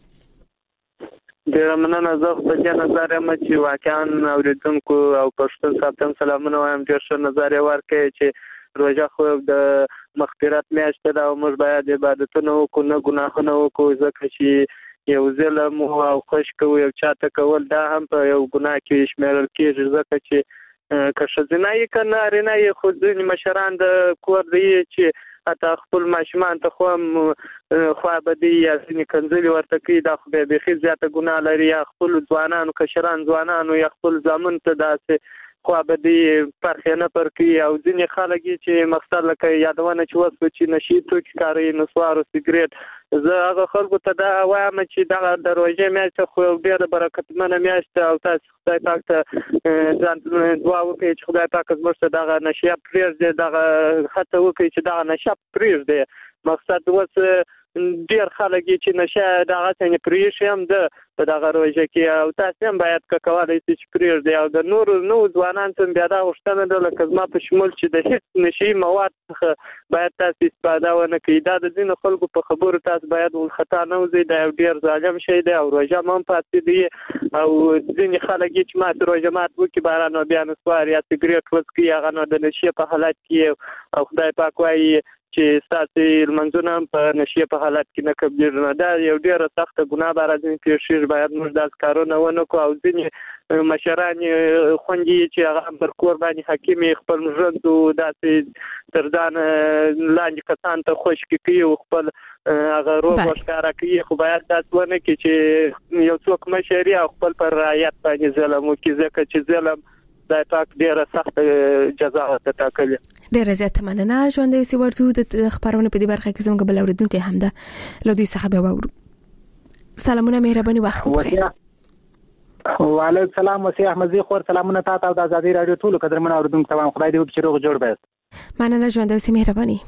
ډیر مننه زه په دې نظر یم چې واقعا اوریدونکو او پښتون ساتم سلامونه وایم ډیر ښه نظر ورکړي چې روزه خو د مغفرت میاشت ده او موږ باید عبادتونه وکړو نه ګناهونه وکړو ځکه چې یو ظلم او خوش کوو یو چاته کول دا هم په یو ګناه کې شمیرل کېږي ځکه چې که ښځینه یې که نارینه یې خو ځینې مشران د کور دی چې حتی خپل ماشومان ته خو هم خوابدي یا ځینې کنځلې ورته کوي دا خو بیا بیخي زیاته ګناه لري یا خپلو ځوانانو کشران ځوانانو یا خپل زامنو ته داسې خوابدي پرخې نه پر کوي او ځینې خلک چې مقصد لکه یادونه چې وسو چې نشي توکي کاروي نسوار او سګرټ زه هغه خلکو ته دا وایم چې دغه د روژې میاشت خو ډېره برکتمنه میاشت او تاسو خدای پاک ته ځان دعا وکړئ چې خدای پاک زموږ ته دغه نشه پرېږدي دغه هڅه وکړي چې دغه نشه پرېږدي مقصد اوس ډېر خلک چې نشه دغه څنګه پرېښي هم ده په دغه روژه کې او تاسو هم باید که کولی شئ چې پرېږدئ او د نورو نوو ځوانانو ته بیا دا غوښتنه ده لکه زما په شمول چې د هېڅ نشهیي مواد څخه باید تاسو استفاده ونه کړئ دا د ځینو خلکو په خبرو تاسو باید ورخطا نه وځئ دا یو ډېر ظالم شی دی او روژه هم پاتې دی او ځینې خلک چې ماته روژه مات وکړي باره نو بیا نسوار یا سګرېټ وڅکي هغه نو د نشې په حالت کې او خدای پاک وایي چې ستاسو لمنځونه هم په نشې په حالت کې نه قبلېږي نو دا یو ډېره سخته ګناه به راځي پېښېږي باید موږ داسې کارونه ونه کړو او ځینې مشران یې خوندي چې هغه پر کور باندې حاکم یې خپل ژوند داسې تر ځان لاندې کسان ته خوشکې کوي او خپل هغه روغ ورښکاره کوي خو باید داسې ونه کړي چې یو څوک مشر او خپل پر رعیت باندې ظلم وکړي ځکه چې ظلم خدای پاک ډیره سخت جزا ټاکلې. ډیره زیاته مننه ژوند اوسې ورزو د خبرونه په دې برخه کې زموږ بل اوریدونکو هم ده له دوی څخه به وورو. سلامونه مهرباني وخت بخیر. وعلیکم السلام وسی احمدزی خور سلامونه تاسو د ازادي رادیو ټول قدرمن اوریدونکو ته خدای دې وکړي روغ جوړ بس. مننه ژوند اوسې مهرباني.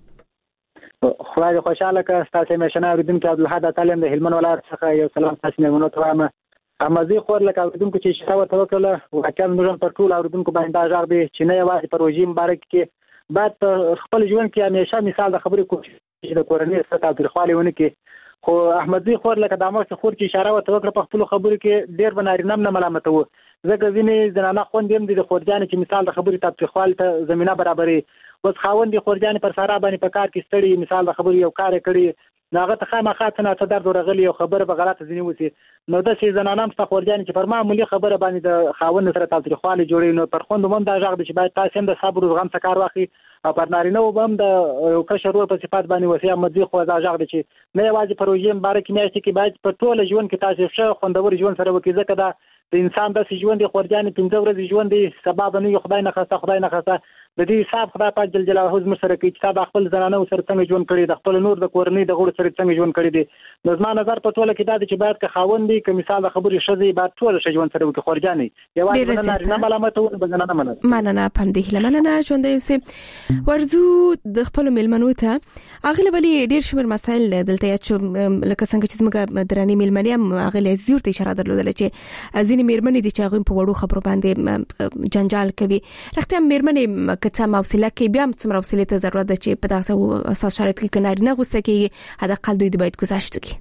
خدای خوشاله که تاسو مشنه اوریدونکو عبدالحد تعلیم د هلمند ولایت څخه یو سلام تاسو نه مونږ ته وایم. احمدزی خور لکه اوریدونکو چې شاو ته وکړه واقعا موږ پر ټول اوریدونکو باندې دا ژغ دی چې نه یوازې پروژې مبارک کې بعد خپل ژوند کې همیشه مثال د خبرې کوشش د کورنۍ سره تاریخوالي ونه کې. خو احمدزی خور لکه د امر خور چې اشاره وته وکړه په خپل خبرو کې ډیر بنارینم نه ملامت وو ځکه ځینې زنانه خوندې د خورجان چې مثال د خبرې تاریخوالي ته زمينه برابرې اوس خاوند خورجان پر سارا باندې په کار کې ستړي مثال د خبرې یو کار کړي ناغه ته خامخا ته نه درد ورغلی او خبره به غلطه ځنی وسی نو د شي زنانه مست خورجان چې پر معمولی خبره باندې د خاوند سره تاریخوالي جوړي نو پر خوند مون دا ژغ د چې باید تاسو هم د صبر او زغم څخه کار واخلي او پر نارینه وبم د کشرور په صفات باندې وسی احمدزی خو دا ژغ د چې نه یوازې پروژې مبارک میاشتې کې باید په ټول ژوند کې تاسو ښه خوندور ژوند سره وکړئ ځکه دا د انسان د ژوند خورجان پنځه ورځې ژوند دی سبب نه خدای نه خاصه خدای نه خاصه د دې حساب خدای پاک جل جلاله زموږ سره کوي چې دا خپل زنانه سره څنګه ژوند کړي د خپل نور د کورنۍ د غړو سره څنګه ژوند کړي دي نو زما نظر په ټوله کې دا چې باید که خاوند دی که مثال د خبرې شذې باید ټول ژوند سره وکړي خورجانې یوازې نه ملامت او بزنانه مننه مننه پم دی لمننه ژوند یوسف ورزو د خپل ملمنو ته اغله ولی ډیر شمیر مسایل دلته یا چې لکه څنګه چې موږ دراني ملمنې هم اغله زیور ته اشاره درلودل چې ازینې مېرمنې دي چې هغه په وړو خبرو باندې جنجال کوي رښتیا مېرمنې کته موصله کې بیا څومره وسیله ته ضرورت ده چې په دغه اساس شرایط کې کناري نه غوسه کې حد اقل دوی باید گذاشت کی.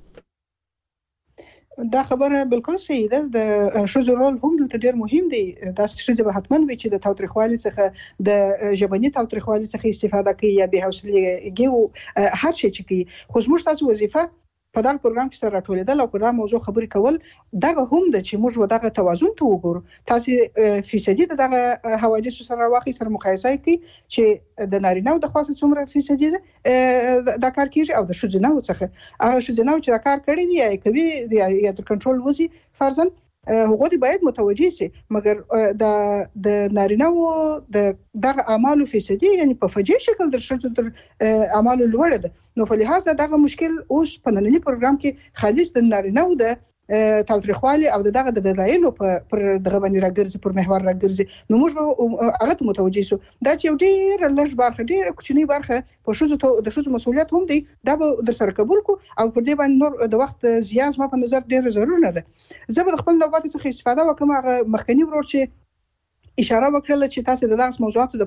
دا خبره بالکل صحیح ده د شوزو رول هم د ډیر مهم دی دا چې به حتمن وي چې د تاریخوالي څخه د ژبني تاریخوالي څخه استفاده کوي یا به حوصله هر شي چې کوي خو زموږ تاسو وظیفه په دا پروګرام کې سره راټولېدل او په دا موضوع خبرې کول دا هم د چې موږ ودغه توازن ته وګورو تاسو فیصدي دغه حوادث سره واقعي سره مقایسه کوي چې د نارینه او د خاصه څومره فیصدي دا کار کیږي او د شوزنه څخه هغه شوزنه چې دا کار کړی دی یا کوي یا د کنټرول وزي فرضاً هغه دی باید متوجي شي مګر د د نارینه او د دغه اعمالو فیصدي یعنی په فجیع شکل در شته تر اعمالو لوړ ده نو په لحاظ دغه مشکل اوس په نننی پروګرام کې خالص د نارینه او د تاریخوالي او دغه د دلایلو پر دغه باندې راګرځي پر محور راګرځي نو موږ هغه متوجي شو دا چې ډیر لږ برخه ډیر کوچنی برخه په شوزو د شوزو مسؤلیت هم دی دا به در سره قبول کو او پر دې باندې نور د وخت زیاز ما په نظر ډیر ضروري نه ده زه به خپل نوبت څخه استفاده وکم هغه مخکنی ورور چې اشاره وکړه چې تاسو د دغه موضوعاتو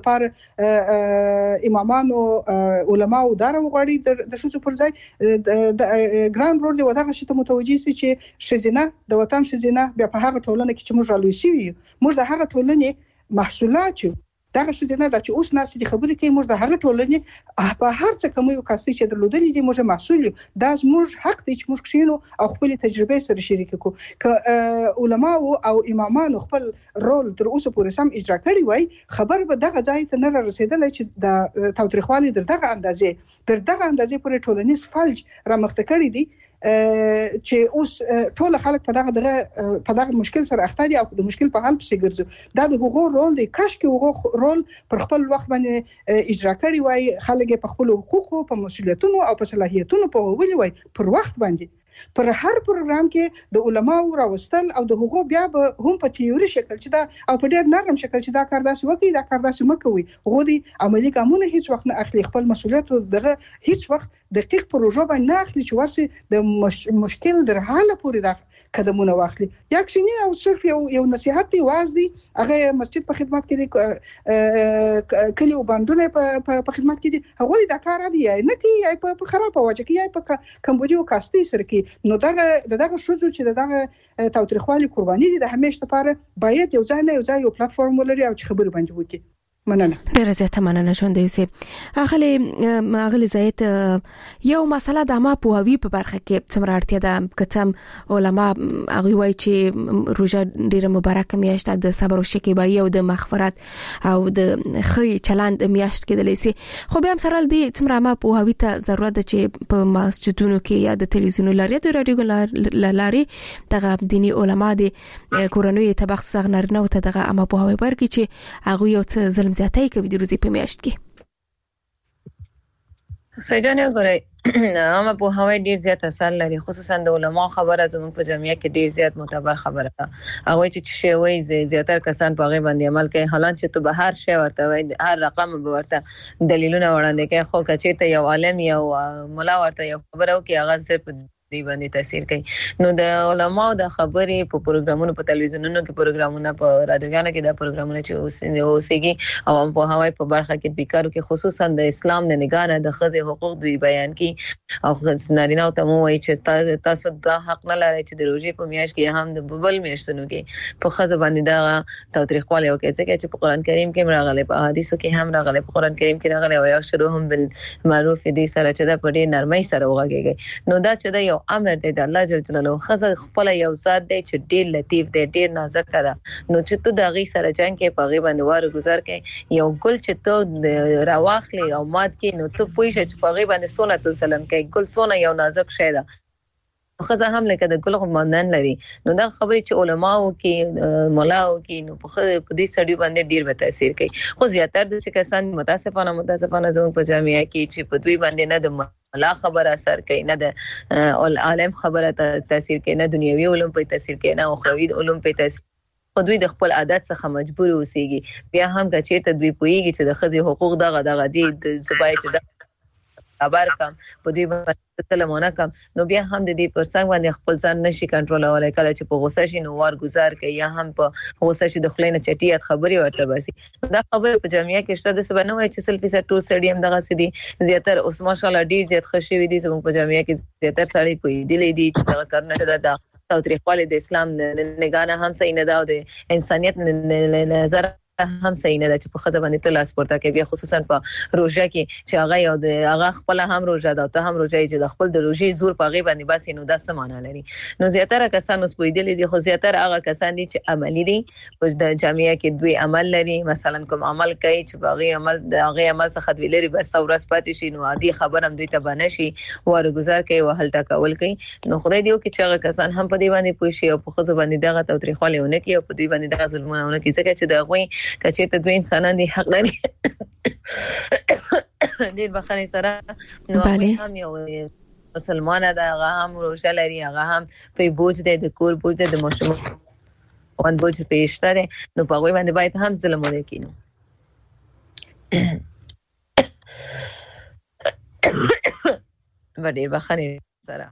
لپاره امامانو علماو دارو غړي د شوزو پر ځای د ګران رول دی ودغه شته متوجي سي چې شزینه د وطن شزینه بیا په هغه ټولنه کې چې موږ رالوي سي موږ د هغه ټولنې محصولات یو دغه شزینه د چې اوس ناس دي خبرې کوي موږ د هغه ټولنې په هر څه کوم یو کاستي چې درلودلې دي موږ محصول دا موږ حق دي چې موږ کښینو او خپل تجربه سره شریک کو ک علماء او امامان خپل رول تر اوسه پورې سم اجرا کړی وای خبر به دغه ځای ته نه رسیدل چې د تاریخوالي دغه اندازې تر دغه اندازې پورې ټولنیز فلج رامخته کړی دي چې اوس ټول خلک په دغه دغه په دغه مشکل سره اخته دي او د مشکل په حل پسې ګرځي دا د حقوق رول دی کاش کې حقوق رول پر خپل وخت باندې اجرا کړی وای خلک په خپل حقوقو په مسولیتونو او په صلاحیتونو په ویلي وای پر وخت باندې پر هر پروګرام کې د علماو راوستل او د حقوق بیا به هم په تیوري شکل چې دا او په ډېر نرم شکل چې دا کار داسې وکړي دا کار داسې مکوي غوډي عملی ګامونه هیڅ وخت نه اخلي خپل مسولیت دغه هیڅ وخت دقیق پروژه باندې نه اخلي چې ورسي د مش... مشکل در حاله پورې دا قدمونه واخلي یکشنی او صرف یو یو نصيحت دی واز دی هغه مسجد په خدمت کې دی کلی او باندونه په خدمت کې دي هغه دا کار دی نه کی په خراب واجه کې په کمبودیو کاستي سره کې نو دغه دغه شوزو چې دغه تاریخوالي قرباني دي د همیشه لپاره باید یو ځای نه یو ځای یو پلیټفارم ولري او چې خبرې باندې وکړي مننه. ډیره زیاته مننه ژوندۍ اوسئ. اغلی اغلی زید یو مسله د ما په هوی په برخه کې څومره اړتیا ده کتم علما هغه وایي چې روزه ډیره مبارکه میاشت ده، د صبر او شکیبایی او د مغفرت او د خی چلند میاشت کې د لیسي. خو بیا هم سره دې څومره ما په هوی ته ضرورت ده چې په مسجدونو کې یا د تلویزیون لاري د رادیو لاري دغه دینی علما د کورنوي تبخص غنرنه او ته دغه اما په هوی برګي چې هغه یو څه ظلم زیاتای کوي د روزي په میاشت کې. سجانه غره اما په هوای ډیر زیات اثر لري، خصوصا د علماء خبره زموږ په جامعه کې ډیر زیات معتبر خبره ده. هغه چې شی وایي زیاتره کسان په هغه باندې عمل کوي، حالانکه چې ته به هر شی ورته وایي، هر رقم به ورته دلیلونه وړاندې کوي، خو کچې ته یو عالم یو مولا ورته یو خبره وکي هغه صرف دی باندې تاثیر کوي. نو د علماء د خبرې په پروګرامونو په تلویزیونونو کې پروګرامونه په رادیوګانو کې د پروګرامونه چې اوسېږي او په هوای په برخه کې بیکارو کې خصوصا د اسلام د نگاه د ښځې حقوق دوی بیان کوي او نارینه ته مو وایي چې تاسو دا حق نه لرئ چې د روزي په میاشت کې هم د بل میاشتونو کې په ښځه باندې دا تاوتریخوالی وکړي، ځکه چې په قران کریم کې راغلي، په حدیثو کې هم راغلي، په قران کریم کې راغلي او یو شروع هم بالمعروف دي سره چې دا په ډېر نرمۍ سره وغږیږي. نو دا چې دا یو امر دی د الله جل جلاله، خزه خپل یو ذات دی چې ډیر لطیف دی، ډیر نازک ده. نو چې ته د غي سره جنگ کې په غي باندې واره گزار کې یو ګل چې ته راواخلې او مات کې، نو ته پوي چې په غي باندې سونه ته سلام کې ګل سونه یو نازک شی ده، خزه هم لکه د ګل غمندان لري. نو دا خبرې چې علماو کې مولاو کې نو په دې سړي باندې ډیر به تاثیر کوي. خو زیاتره د کسان متاسفانه متاسفانه زموږ په جامعه کې چې په دوی باندې نه د مولا خبره اثر کوي، نه د عالم خبره تاثیر کوي، نه دنیوي علوم په تاثیر کوي، نه اخروی علوم په تاثیر، خو دوی د خپل عادت څخه مجبور اوسېږي. بیا هم چې ته دوی پوهیږي چې د ښځې حقوق دغه دغه دي زبای چې خبر کم په دوی باندې سلامونه کم، نو بیا هم د دې پرڅنګ باندې خپل ځان نشي کنټرولولای. کله چې په غوسه شي نو وار گزار کوي، یا هم په غوسه شي د خلینو چټیات خبري ورته باسي. دا خبره په جامعه کې شته د سبنه وای چې سلفي سر ټول سټډیم دغه سدي زیاتره اوس ماشاءالله ډیر زیات خوشي وي دي زموږ په جامعه کې زیاتره سړی کوي دي دي چې دا کارونه ده د تاوتریخوالی د اسلام نگاه هم صحیح نه ده او د انسانيت نظر هم صحیح نه ده چې په خزه باندې تل سپورت کوي، بیا خصوصا په روزه کې چې هغه یو د هغه خپل هم روزه ده او ته هم روزه چې د خپل د روزي زور په غي باندې بس نو دا سمانه لري. نو زیاتره کسان اوس پویدل دي، خو زیاتره هغه کسان دي چې عملی دي په د جامعه کې دوی عمل لري، مثلا کوم عمل کوي چې باغی عمل د هغه عمل څخه دوی لري بس ورځ پاتې شي، نو عادي خبر هم دوی ته باندې شي واره گزار کوي او هلته کول کوي. نو خدای دیو کې چې هغه کسان هم په دې باندې پوه شي او په خزه باندې دغه توتریخوالیونه کوي او په دوی باندې دغه ظلمونه کوي، ځکه چې دا غوي کچې ته دوی انسانان دي حق لري ډیر بخښنې سره. نو هم یو مسلمان ده، هغه هم روزه لري، هغه هم په بوج دی د کور بوج دی د ماشوم وان بوج پېشته دی، نو په هغوی باندې باید هم ظلم ونه کړي. ډیر بخښنې سره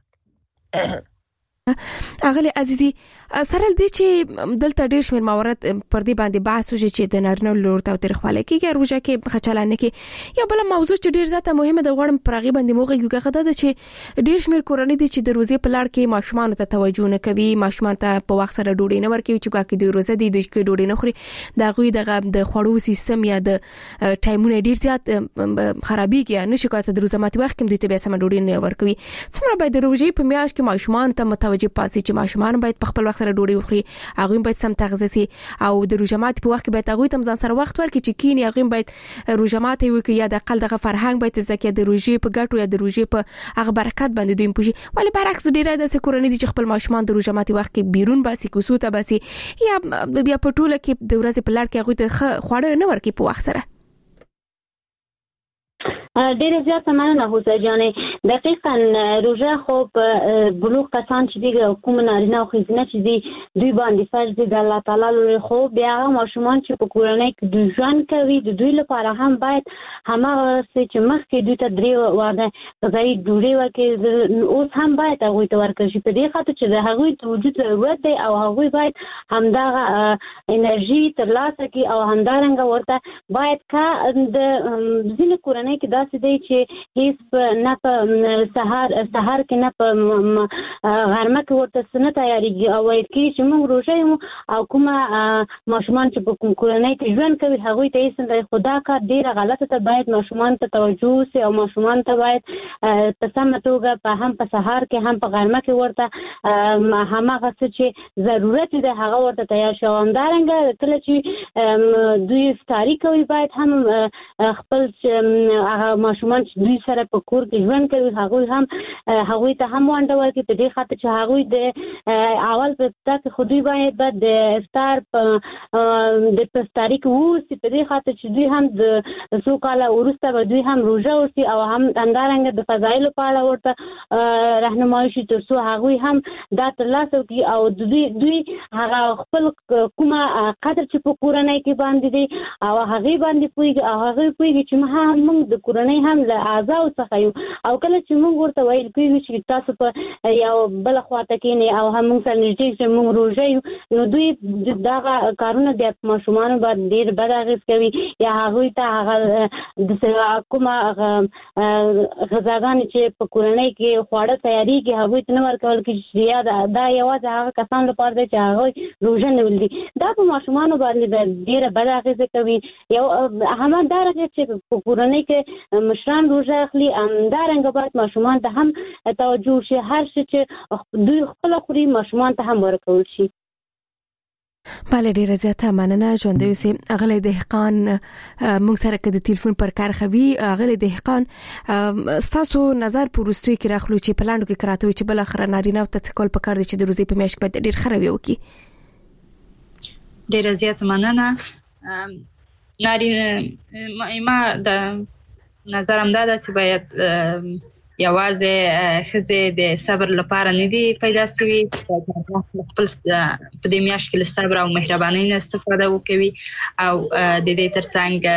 اغلی عزیزي سره دې چې دلته ډیر شمیر موارد پر دې باندې بحث وشي چې د نارینه لور ته تاریخواله کېږي روزه کې خچلانه کې یا بل موضوع چې ډیر زیاته مهمه ده غواړم پر هغه باندې موږ یو غږ ده چې ډیر شمیر کورنۍ دي چې د روزي په لړ کې ماشومان ته توجه نه کوي، ماشومان ته په وخت سره ډوډۍ نه ورکوي چې کوکې د روزه دي د ډوډۍ نه خوري، دا غوي د خوړو سیستم یا د ټایمونه ډیر زیات خرابېږي، نشي کوته د روزه ماتي وخت کې دوی ته به سم ډوډۍ نه ورکوي. څومره باید د روزي په میاشت کې ماشومان ته متوجه پاسي چې ماشومان باید په خپل وخت سره ډوډۍ وخوري، هغه باید سم تغذیه سي او د روزمات په وخت کې باید هغه تم ځان سره وخت ورکړي چې کینی هغه باید روزمات وکړي یا د اقل دغه فرهنګ باید زکه د روزي په ګټو یا د روزي په هغه برکت باندې دوی پوښي. ولی برعکس ډیره د سکورنۍ چې خپل ماشومان د روزمات وخت کې بیرون باسي کوسو ته باسي یا بیا په ټوله کې د ورځې په لړ کې هغه ته خوړه نه ورکړي په وخت سره. ډېر زیات مننه حسین جانې. دقیقاً روزه خو بلوغ کسان چې دی کوم نارینه او ښځینه چې دی دوی باندې فرض دی د الله تعالی لوري، خو بیا هغه ماشومان چې په کورنۍ کې دوی ژوند کوي د دوی لپاره هم باید هماغه چې مخکې دوی ته درې واده غذایي ډوډۍ ورکړي اوس هم باید هغوی ته ورکړل شي، په دې خاطر چې د هغوی د وجود ضرورت دی او هغوی باید همدغه انرژي ترلاسه کړي او همدارنګه ورته باید که د ځینې کورنۍ کې داسې دی چې هیڅ نه په سهار سهار کې نه په غرمه کې ورته څه نه تیارېږي او ویل کېږي چې چې موږ روژه یو او کومه ماشومان چې په کوم کورنۍ کې ژوند کوي هغوی ته هیڅ نه خدا کار ډیره غلطه ته باید ماشومان ته توجه وشي او ماشومان ته باید په سمه توګه په هم په سهار کې هم په غرمه کې ورته هماغه څه چې ضرورت دی هغه ورته تیار شي. همدارنګه کله چې دوی افطاري کوي باید هم خپل هغه ماشومان چې دوی سره په کور کې ژوند کوي هغوی هم هغوی ته هم ونډه ورکړي په دې خاطر چې هغوی د اول په ابتدا کې خو دوی باید د افطار د افطاري کې ووسي په دې خاطر چې دوی هم د څو کاله وروسته به دوی هم روژه وسي او هم همدارنګه د فضایلو په اړه ورته رهنمایي شي تر څو هغوی هم دا ترلاسه کړي او دوی دوی هغه خپل کومه قدر چې په کورنۍ کې باندې دی او هغې باندې پوهېږي او هغې پوهېږي چې موږ د کورنۍ هم له اعضاو څخه یو او کله چې موږ ورته ویل کېږي چې تاسو په یو بله خواته کښېنئ او هم موږ سره نږدې چې موږ روژه یو نو دوی دغه کارونه بیا په ماشومانو باندې ډېر بد اغېز کوي یا هغوی ته هغه د کومه غذاګانې چې په کورنۍ کې خواړه تیارېږي هغوی ته نه ورکول کېږي چې یا دا یوازې هغه کسان لپاره دی چې هغوی روژه نیولي دا په ماشومانو باندې ډېره بده اغېزه کوي. یو همدارنګه چې په کورنۍ کې مشران روژه اخلي همدارنګه باید ماشومان ته هم توجه وشي هر څه چې دوی خپله خوري ماشومان ته هم ورکول شي. بله ډیره زیاته مننه ژوندی اوسئ. اغلی دهقان موږ سره که د تلیفون پر کار خوي اغلی دهقان ستاسو نظر په وروستیو کې راخلو چې په لاندو کې کراته وي چې بالاخره نارینه ته څه کول پکار دی چې د روژې په میاشت کې باید ډېر ښه رویه وکړي. ډیره زیاته مننه. نارینه ما د نظر هم دا ده چې باید یوازې ښځې د صبر لپاره نه دي پیدا شوي خپل په دې میاشت کې له صبر او مهربانۍ نه استفاده وکوي او د دې ترڅنګ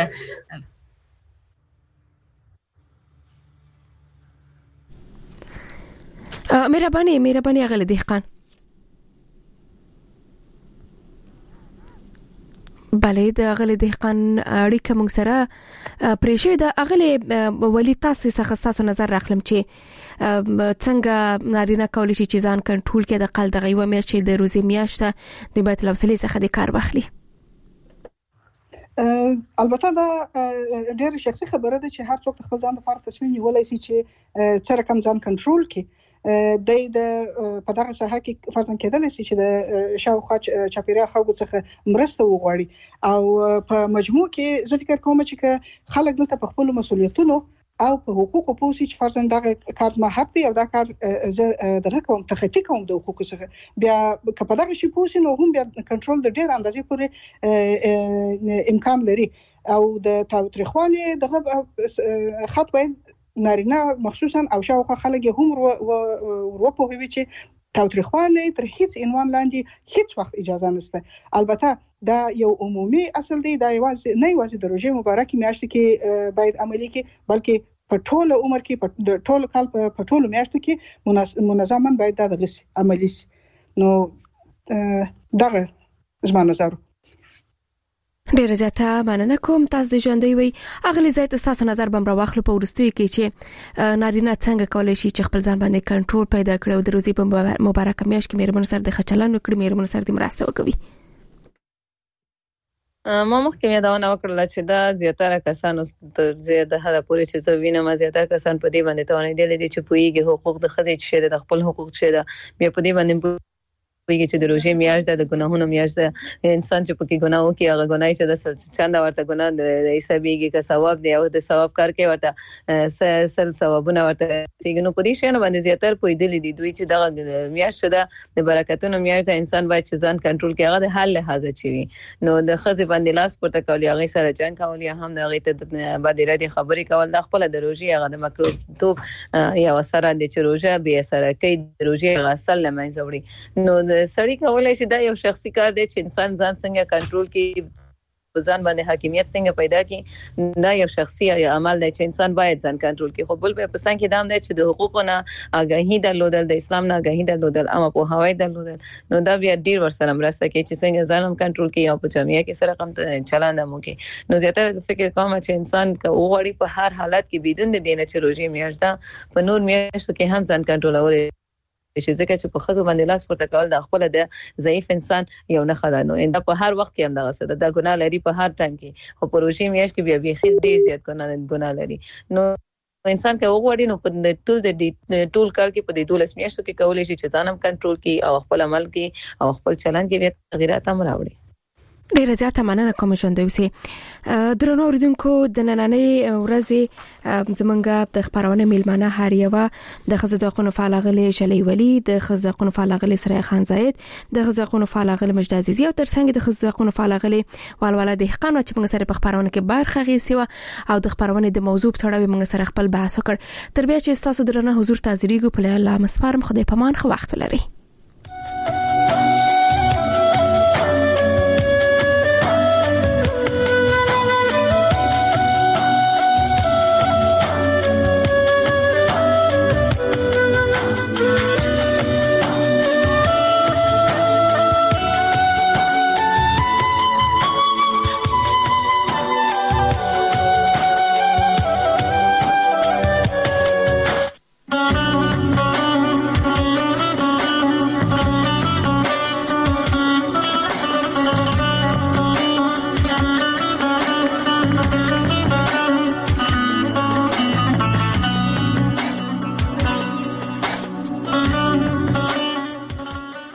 مهرباني مهرباني اغلی دهقان. بله د اغلی دهقان اړیکه موږ سره پرېښې ده. اغلی ولی تاسو څخه تاسو نظر راخلم چې څنګه نارینه کولی شي چې ځان کنټرول کړي د قل دغه یوه میاشت چې د روژې میاشت ده دوی باید له حوصلې څخه د کار واخلي. البته دا ډېره شخصي خبره ده چې هر څوک خپل ځان لپاره تصمیم نیولی شي چې څه رقم ځان کنټرول کړي. د په دغه ساحه کې فرضاً کېدلی شي چې د شاوخوا چاپیریال خلکو څخه مرسته وغواړي او په مجموع کې زه فکر کوم چې خلک دلته په خپلو مسؤلیتونو او په حقوقو پوه شي چې فرضاً دغه کار زما حق دی او دا کار زه دغه کوم تخطي کوم د حقوقو څخه بیا که په دغه شي پوه شي نو هم بیا کنټرول د ډېر اندازې پورې امکان لري او د تاوتریخوالي دغه خط باید نارینه مخصوصا او شاوخوا خلک هم ورپوهوي چې تاوتریخوالی تر هیڅ عنوان لاندې هیڅ وخت اجازه نشته. البته دا یو عمومي اصل دی دا یوازې نه یوازې د روژې مبارکې میاشتې کې باید عملي کې بلکې په ټول عمر کې په ټول کال په ټول میاشتو کې منظما باید دا دغسې عملي شي. نو دغه زما نظر. ډیره زیاته مننه کوم. تاسو د ژوندۍ وي اغلی زیات تاسو نظر بم را واخلو په ورستیو کې چې نارینه څنګه کولای شي چې خپل ځان باندې کنټرول پیدا کړي او د روزي په مبارکه میاشت کې مېرمن سره د خچلانو کړي مېرمن سره د مرسته وکوي. ما مخکې یادونه وکړله چې دا زیاتره کسانو تر زیاته حده پورې چې زه وینم زیاتره کسان په دې باندې توانېدلی دي چې پوهېږي حقوق د ښځې څه شی د خپل حقوق څه ده بیا په دې باندې ویږي چې د روژې میاشت ده د ګناهونو میاشت ده انسان چې پکې ګناه وکړي هغه ګناه چې د چنده ورته ګناه د حسابېږي که ثواب دی او د ثواب کار کوي ورته سل ثوابونه ورته رسېږي. نو په دې شیانو باندې زیاتر پوهېدلي دي دوی چې دغه میاشت ده د برکتونو میاشت ده انسان باید چې ځان کنټرول کړي هغه د حل لحاظه چې وي. نو د ښځې باندې لاس پورته کول یا هغې سره جنګ کول یا هم د هغې ته بد ارادې خبرې کول دا خپله د روژې هغه د مکروهتوب یو اثر دی چې روژه بې اثره کوي د روژې هغه اصل له منځه وړي. نو د سړي کولی شي دا یو شخصي کار دی چې انسان ځان څنګه کنټرول کړي په ځان باندې حاکمیت څنګه پیدا کړي دا یو شخصي عمل دی چې انسان باید ځان کنټرول کړي. خو بل په پسند کې دا هم دی چې د حقوقو نه آګاهي درلودل د اسلام نه آګاهي درلودل اما پوهاوی درلودل نو دا بیا ډیر ورسره مرسته کوي چې څنګه ځان هم کنټرول کړي او په جامعه کې سره کم چلند هم وکړي. نو زیاتره زه فکر کوم چې انسان که وغواړي په هر حالت کې بدون د دې نه چې روژې میاشت ده په نور میاشتو کې هم ځان کنټرولولی چې ځکه چې په خزو باندې لاس پورته کول د خپل د ضعیف انسان یو نه خدای نو انده په هر وخت کې هم دغه څه د ګناه لري په هر ټایم کې او پروژې میاش کې بیا بیا خې ډیر زیات ګناه لري نو انسان کې وګوري نو په ټول د ټول کال کې په دې دولس میاشتو کې کولای شي چې ځانم کنټرول کړي او خپل عمل کې او خپل چلن کې بیا تغیرات هم راوړي ډیره زیاته مننه کوم ژوند اوسئ درنو اوریدونکو د نننۍ ورځې زمونږ د خبرونه میلمانه هر یو د خزو د قانون فعال غلي شلی ولی د خزو د قانون فعال غلي سره خان زاید د خزو د قانون فعال غلي مجد عزیزی او ترڅنګ د خزو د قانون فعال غلي والواله د حقانو چې موږ سره په خبرونه کې برخه غیسي او د خبرونه د موضوع په اړه موږ سره خپل بحث وکړ تر بیا چې تاسو درنه حضور تازریګو په الله مسپارم خدای پامان خو وخت لري